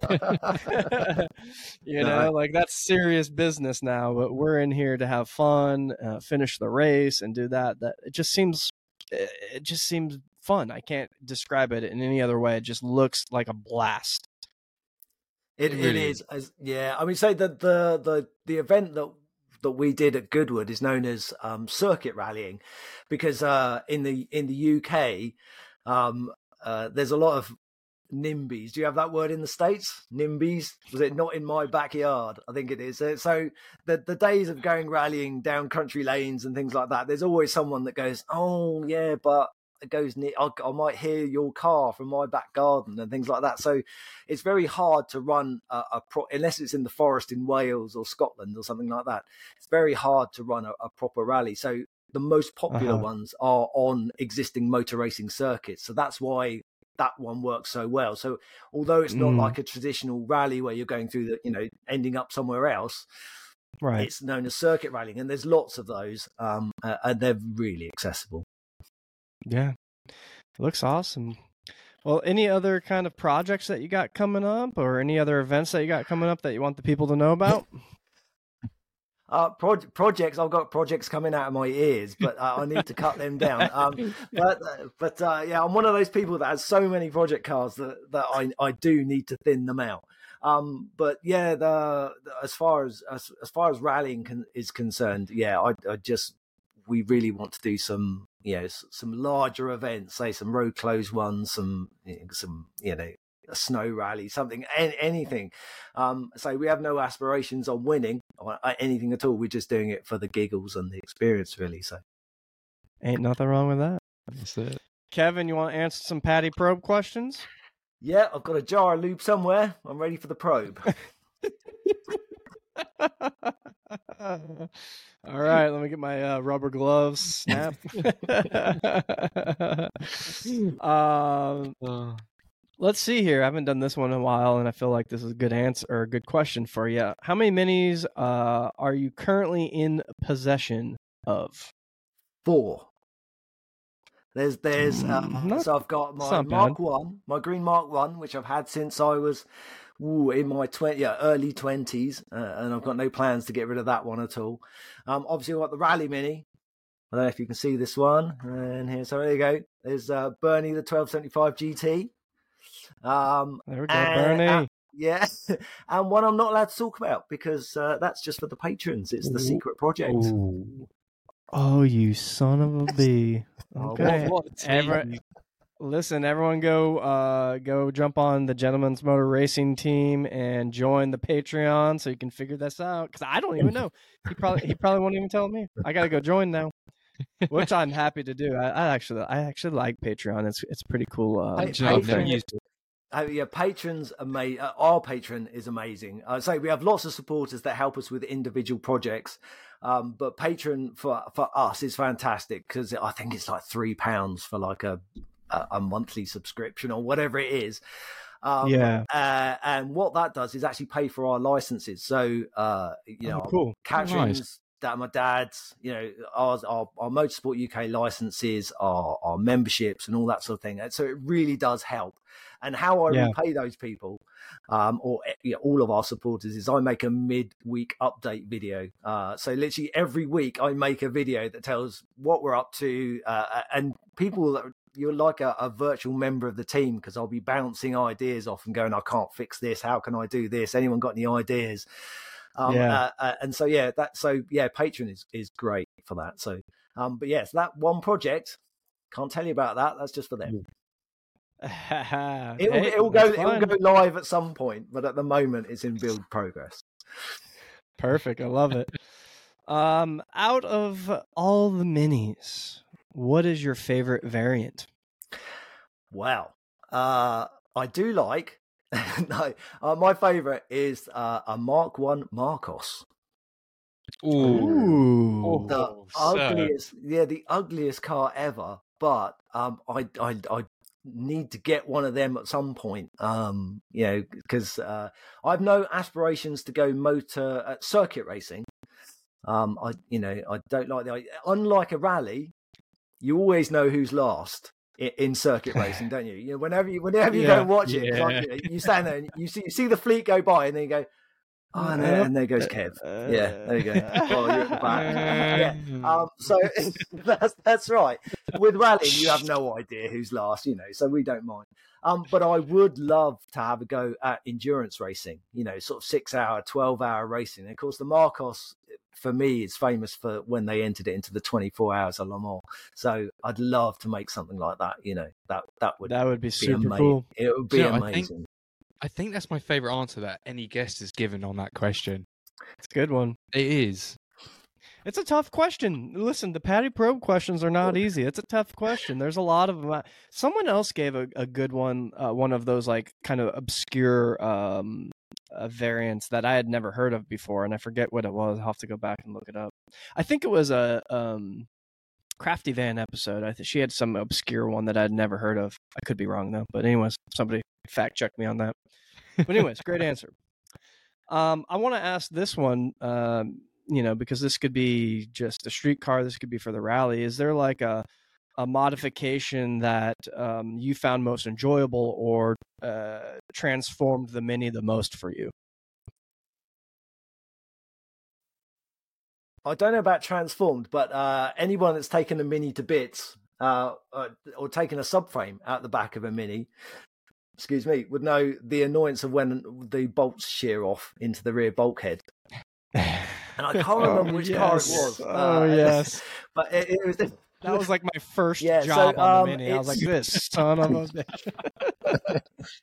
like that's serious business now. But we're in here to have fun, finish the race, and do that. That it just seems fun. I can't describe it in any other way. It just looks like a blast. It is. Yeah, I mean, say that the event that we did at Goodwood is known as circuit rallying, because in the UK. There's a lot of NIMBYs. Do you have that word in the States? NIMBYs? Was it not in my backyard? I think it is. So the days of going rallying down country lanes and things like that, there's always someone that goes, oh yeah, but it goes near, I might hear your car from my back garden and things like that. So it's very hard to run unless it's in the forest in Wales or Scotland or something like that. It's very hard to run a proper rally. So the most popular ones are on existing motor racing circuits. So that's why that one works so well. So although it's not like a traditional rally where you're going through ending up somewhere else, right? It's known as circuit rallying, and there's lots of those, and they're really accessible. Yeah, it looks awesome. Well, any other kind of projects that you got coming up, or any other events that you got coming up that you want the people to know about? Projects. I've got projects coming out of my ears, but I need to cut them down. But I'm one of those people that has so many project cars that I do need to thin them out. But yeah, as far as rallying is concerned, yeah, we really want to do some larger events, say some road closed ones, some a snow rally, something, anything. So we have no aspirations on winning or anything at all. We're just doing it for the giggles and the experience, really. So ain't nothing wrong with that. That's it. Kevin, you want to answer some Paddy Probe questions? Yeah, I've got a jar of lube somewhere. I'm ready for the probe. All right, let me get my rubber gloves. Snap. Let's see here. I haven't done this one in a while, and I feel like this is a good answer or a good question for you. How many minis are you currently in possession of? 4. There's so I've got my Mark 1, my green Mark 1, which I've had since I was in my early 20s, and I've got no plans to get rid of that one at all. Obviously, I've got the Rally Mini. I don't know if you can see this one. And here, so there you go. There's Bernie the 1275 GT. There we go, Bernie. Yeah, and one I'm not allowed to talk about because that's just for the patrons. It's the secret project. Ooh. Oh, you son of a bee! Okay, listen, everyone, go jump on the Gentleman's Motor Racing team and join the Patreon so you can figure this out. Because I don't even know. He probably won't even tell me. I gotta go join now. Which I'm happy to do. I actually like Patreon. It's pretty cool. I've never used it. Patrons our patron is amazing. So we have lots of supporters that help us with individual projects, but patron for us is fantastic because I think it's like £3 for like a monthly subscription or whatever it is. And what that does is actually pay for our licenses. So cool. Catherine's Nice. my dad's, you know, our Motorsport UK licenses, our memberships, and all that sort of thing. And so it really does help. And how I repay those people, or all of our supporters, is I make a mid-week update video. So literally every week I make a video that tells what we're up to, and people, you're like a virtual member of the team, because I'll be bouncing ideas off and going, I can't fix this. How can I do this? Anyone got any ideas? And so Patreon is great for that. So, but yes, that one project, can't tell you about that. That's just for them. It will go live at some point, but at the moment it's in build progress. Perfect. I love it. Out of all the minis, what is your favorite variant? Wow. I do like my favorite is a Mark 1 Marcos. Ooh. The ugliest car ever, but I need to get one of them at some point. Because I've no aspirations to go circuit racing. I don't like unlike a rally, you always know who's last in circuit racing, don't you? You know, whenever you go and watch it, like, you stand there and you see the fleet go by, and then you go, oh, and there goes Kev. Yeah, there you go. Oh, you're at the back. Yeah. So that's right. With rallying, you have no idea who's last, you know, so we don't mind. But I would love to have a go at endurance racing, you know, sort of 6-hour, 12-hour racing. And of course, the Marcos, for me, is famous for when they entered it into the 24 hours of Le Mans. So I'd love to make something like that, you know, that would be super amazing. Cool. It would be amazing. I think that's my favorite answer that any guest has given on that question. It's a good one. It is. It's a tough question. Listen, the Paddy Probe questions are not easy. It's a tough question. There's a lot of them. Someone else gave a good one, one of those like kind of obscure variants that I had never heard of before, and I forget what it was. I'll have to go back and look it up. I think it was a Crafty Van episode. I think she had some obscure one that I'd never heard of. I could be wrong though. But anyways, somebody fact check me on that. But anyways, great answer. I want to ask this one, because this could be just a street car. This could be for the rally. Is there like a modification that you found most enjoyable or transformed the Mini the most for you? I don't know about transformed, but anyone that's taken a Mini to bits or taken a subframe out the back of a Mini, would know the annoyance of when the bolts shear off into the rear bulkhead. And I can't remember which car it was. Yes. But it was... That was like my first job on the Mini. I was like, this son of a bitch.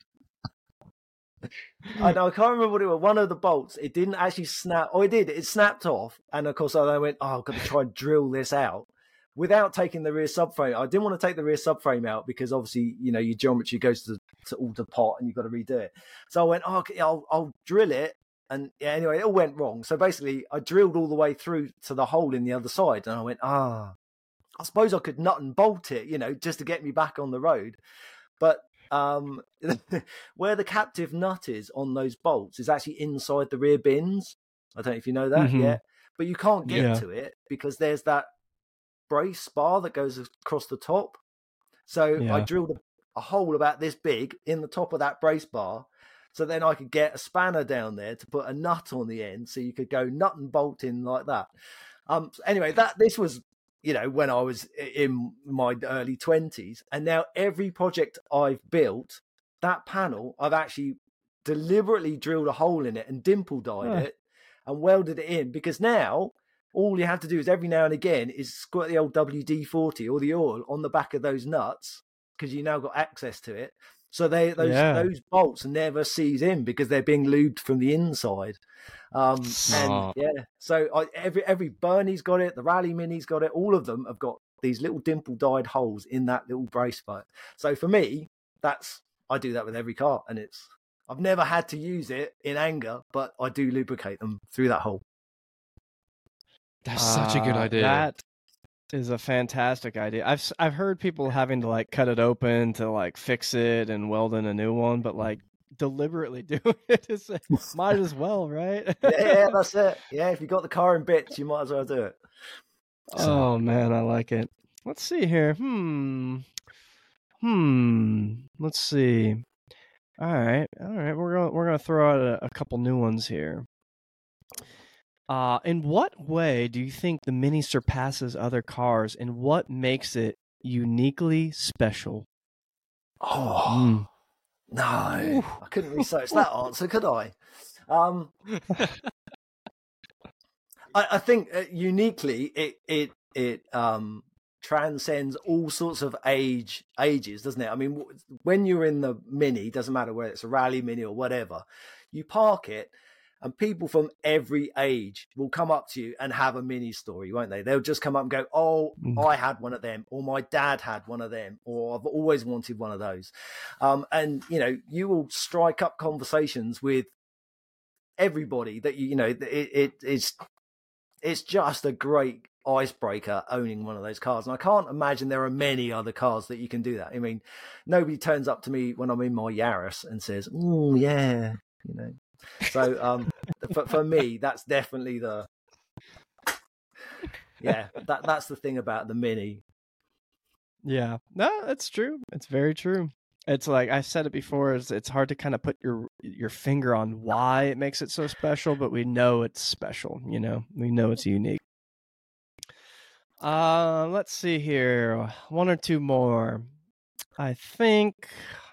I know, I can't remember what it was. One of the bolts, it didn't actually snap. Oh, it did. It snapped off. And of course, I went, I've got to try and drill this out without taking the rear subframe. I didn't want to take the rear subframe out because obviously, you know, your geometry goes to all the pot and you've got to redo it. So I went, okay, I'll drill it. And anyway, it all went wrong. So basically, I drilled all the way through to the hole in the other side. And I went, I suppose I could nut and bolt it, you know, just to get me back on the road. But where the captive nut is on those bolts is actually inside the rear bins. I don't know if you know that yet, but you can't get to it because there's that brace bar that goes across the top. So I drilled a hole about this big in the top of that brace bar. So then I could get a spanner down there to put a nut on the end, so you could go nut and bolt in like that. Anyway, this was, you know, when I was in my early 20s, and now every project I've built, that panel, I've actually deliberately drilled a hole in it and dimple dyed it and welded it in, because now all you have to do is every now and again is squirt the old WD-40 or the oil on the back of those nuts, because you now got access to it. So those bolts never seize in because they're being lubed from the inside. So every Bernie's got it, the Rally Mini's got it, all of them have got these little dimple dyed holes in that little brace part. So for me, I do that with every car, and I've never had to use it in anger, but I do lubricate them through that hole. That's such a good idea. That is a fantastic idea. I've heard people having to like cut it open to like fix it and weld in a new one, but like deliberately doing it. Might as well, right? Yeah, that's it. Yeah, if you got the car in bits, you might as well do it. Oh man, I like it. Let's see here. Let's see. All right. We're gonna throw out a couple new ones here. In what way do you think the Mini surpasses other cars, and what makes it uniquely special? Oh no, I couldn't research that answer, could I? I think uniquely it transcends all sorts of ages, doesn't it? I mean, when you're in the Mini, doesn't matter whether it's a rally Mini or whatever, you park it, and people from every age will come up to you and have a Mini story, won't they? They'll just come up and go, "Oh, I had one of them," or "My dad had one of them," or "I've always wanted one of those." And you will strike up conversations with everybody that it's just a great icebreaker owning one of those cars. And I can't imagine there are many other cars that you can do that. I mean, nobody turns up to me when I'm in my Yaris and says, "Oh yeah," So for me, that's definitely that's the thing about the Mini. Yeah, no, that's true. It's very true. It's like I said it before. It's hard to kind of put your finger on why it makes it so special, but we know it's special. We know it's unique. Let's see here. One or two more. I think.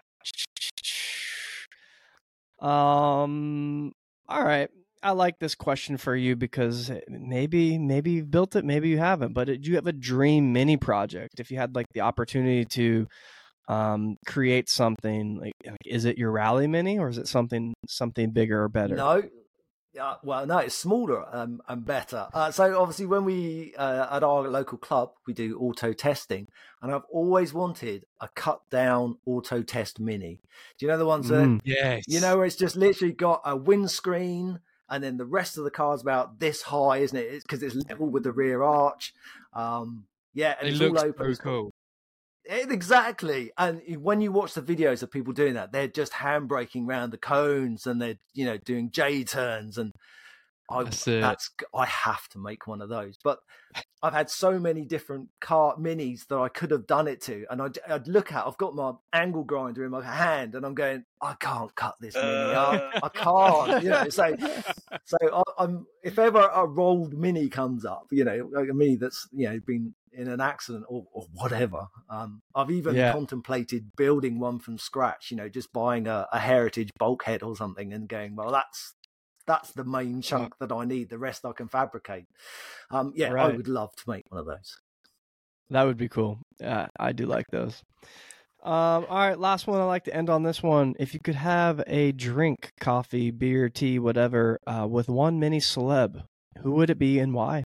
All right. I like this question for you because maybe you've built it, maybe you haven't. But did you have a dream Mini project? If you had like the opportunity to create something, like is it your rally Mini or is it something bigger or better? No. No, it's smaller and better. So obviously when we, at our local club, we do auto testing, and I've always wanted a cut down auto test Mini. Do you know the ones that, yes, where it's just literally got a windscreen and then the rest of the car's about this high, isn't it? Because it's level with the rear arch. And it's all open. So cool. Exactly. And when you watch the videos of people doing that, they're just handbraking around the cones and they're doing J turns, and I have to make one of those. But I've had so many different car Minis that I could have done it to, and I'd look at, I've got my angle grinder in my hand and I'm going, I can't cut this Mini up. I can't, so I'm, if ever a rolled Mini comes up, like a Mini that's, been in an accident or whatever. I've even contemplated building one from scratch, just buying a heritage bulkhead or something and going, well, that's the main chunk that I need. The rest I can fabricate. Right. I would love to make one of those. That would be cool. I do like those. All right, last one. I like to end on this one. If you could have a drink, coffee, beer, tea, whatever, with one Mini celeb, who would it be and why?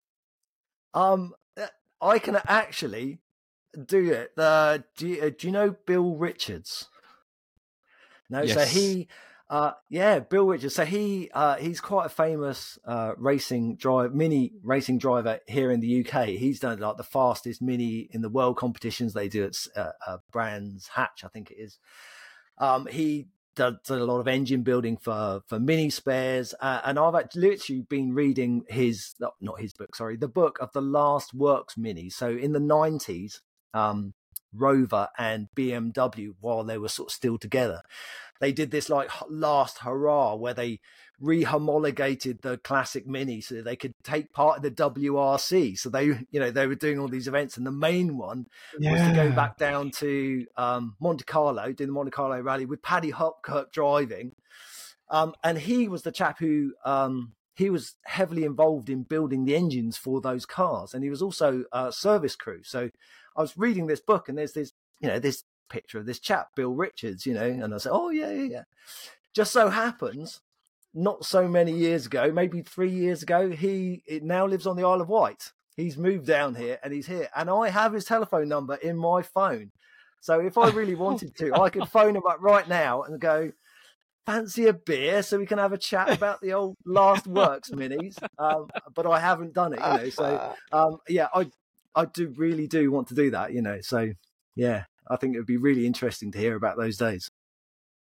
I can actually do it. Do you know Bill Richards? No, yes. So he, Bill Richards. So he's quite a famous Mini racing driver here in the UK. He's done like the fastest Mini in the world competitions they do at Brands Hatch, I think it is. He does a lot of engine building for Mini spares, and I've literally been reading the book of the last works Mini. So in the 90s, Rover and BMW, while they were sort of still together, they did this like last hurrah where they rehomologated the classic Mini so they could take part in the WRC. So they were doing all these events, and the main one was to go back down to Monte Carlo, do the Monte Carlo rally with Paddy Hopkirk driving. And he was the chap who he was heavily involved in building the engines for those cars, and he was also a service crew. So I was reading this book, and there's this picture of this chap, Bill Richards, and I said, oh yeah. Just so happens, not so many years ago, maybe 3 years ago, he now lives on the Isle of Wight. He's moved down here and he's here, and I have his telephone number in my phone. So if I really wanted to, I could phone him up right now and go, fancy a beer so we can have a chat about the old last works Minis. But I haven't done it, So I really do want to do that, So yeah, I think it would be really interesting to hear about those days.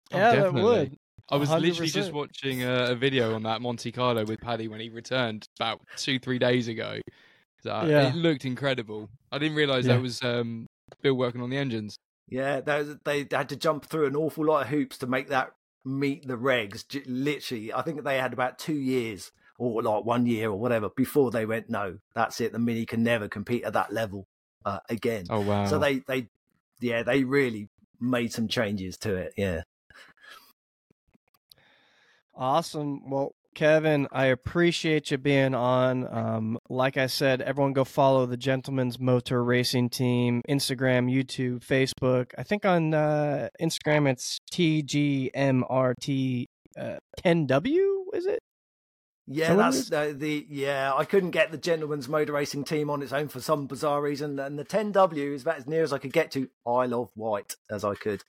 Yeah, that definitely. would. I was literally just 100%. watching a video on that Monte Carlo with Paddy when he returned about 2-3 days ago. So Yeah. it looked incredible. I didn't realise Yeah. that was Bill working on the engines. Yeah, they had to jump through an awful lot of hoops to make that meet the regs. Literally, I think they had about 2 years or like 1 year or whatever before they went, no, that's it. The Mini can never compete at that level again. Oh wow! So they really made some changes to it. Yeah. Awesome. Well, Kevin, I appreciate you being on. Like I said, everyone go follow the Gentleman's Motor Racing Team, Instagram, YouTube, Facebook. I think on Instagram it's TGMRT 10W, is it? Yeah, that's I couldn't get the Gentleman's Motor Racing Team on its own for some bizarre reason, and the 10W is about as near as I could get to Isle of Wight as I could.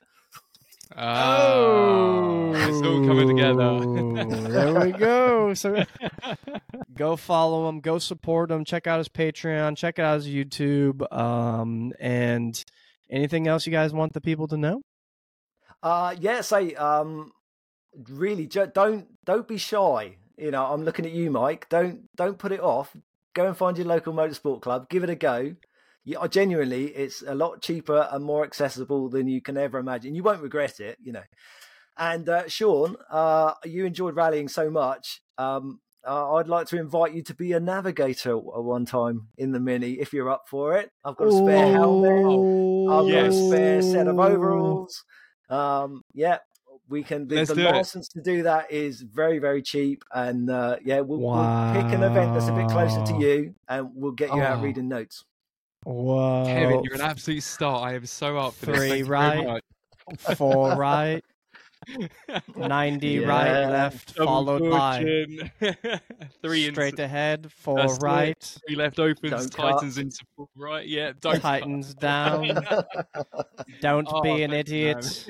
Oh, it's all coming together. There we go. So go follow him, go support him, check out his Patreon, check out his YouTube, and anything else you guys want the people to know? Really, don't be shy. You know, I'm looking at you, Mike. Don't put it off. Go and find your local motorsport club. Give it a go. Yeah, genuinely, it's a lot cheaper and more accessible than you can ever imagine. You won't regret it, you know. And Sean, you enjoyed rallying so much. I'd like to invite you to be a navigator one time in the Mini if you're up for it. I've got a spare helmet. I've got a spare set of overalls. We can. The license to do that is very, very cheap, and we'll pick an event that's a bit closer to you, and we'll get you out reading notes. Whoa. Kevin, you're an absolute star. I am so up for this. 3 right, 4 right, 90 right, left, followed by 3 straight ahead, 4 right, 3 left opens, Don't tightens cut. into 4 right. Yeah, don't tightens down. Don't be an idiot.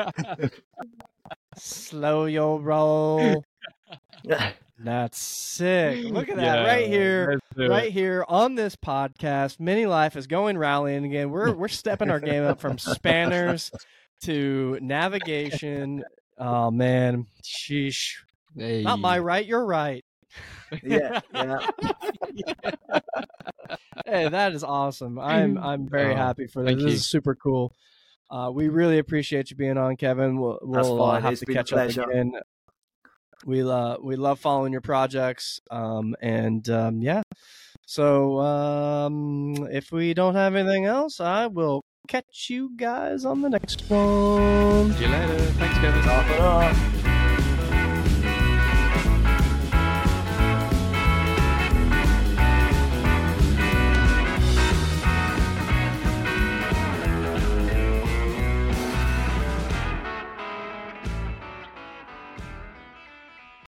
Slow your roll. That's sick. Look at that right here. Right here on this podcast, Mini Life is going rallying again. We're stepping our game up from spanners to navigation. Oh man, sheesh. Hey. Not my right, you're right. Yeah. Hey, that is awesome. I'm very happy for this. Thank This you. is super cool. We really appreciate you being on, Kevin. We'll have It's to been a catch up pleasure. again. We love following your projects. So if we don't have anything else, I will catch you guys on the next one. See you later. Thanks, Kevin. Top it up.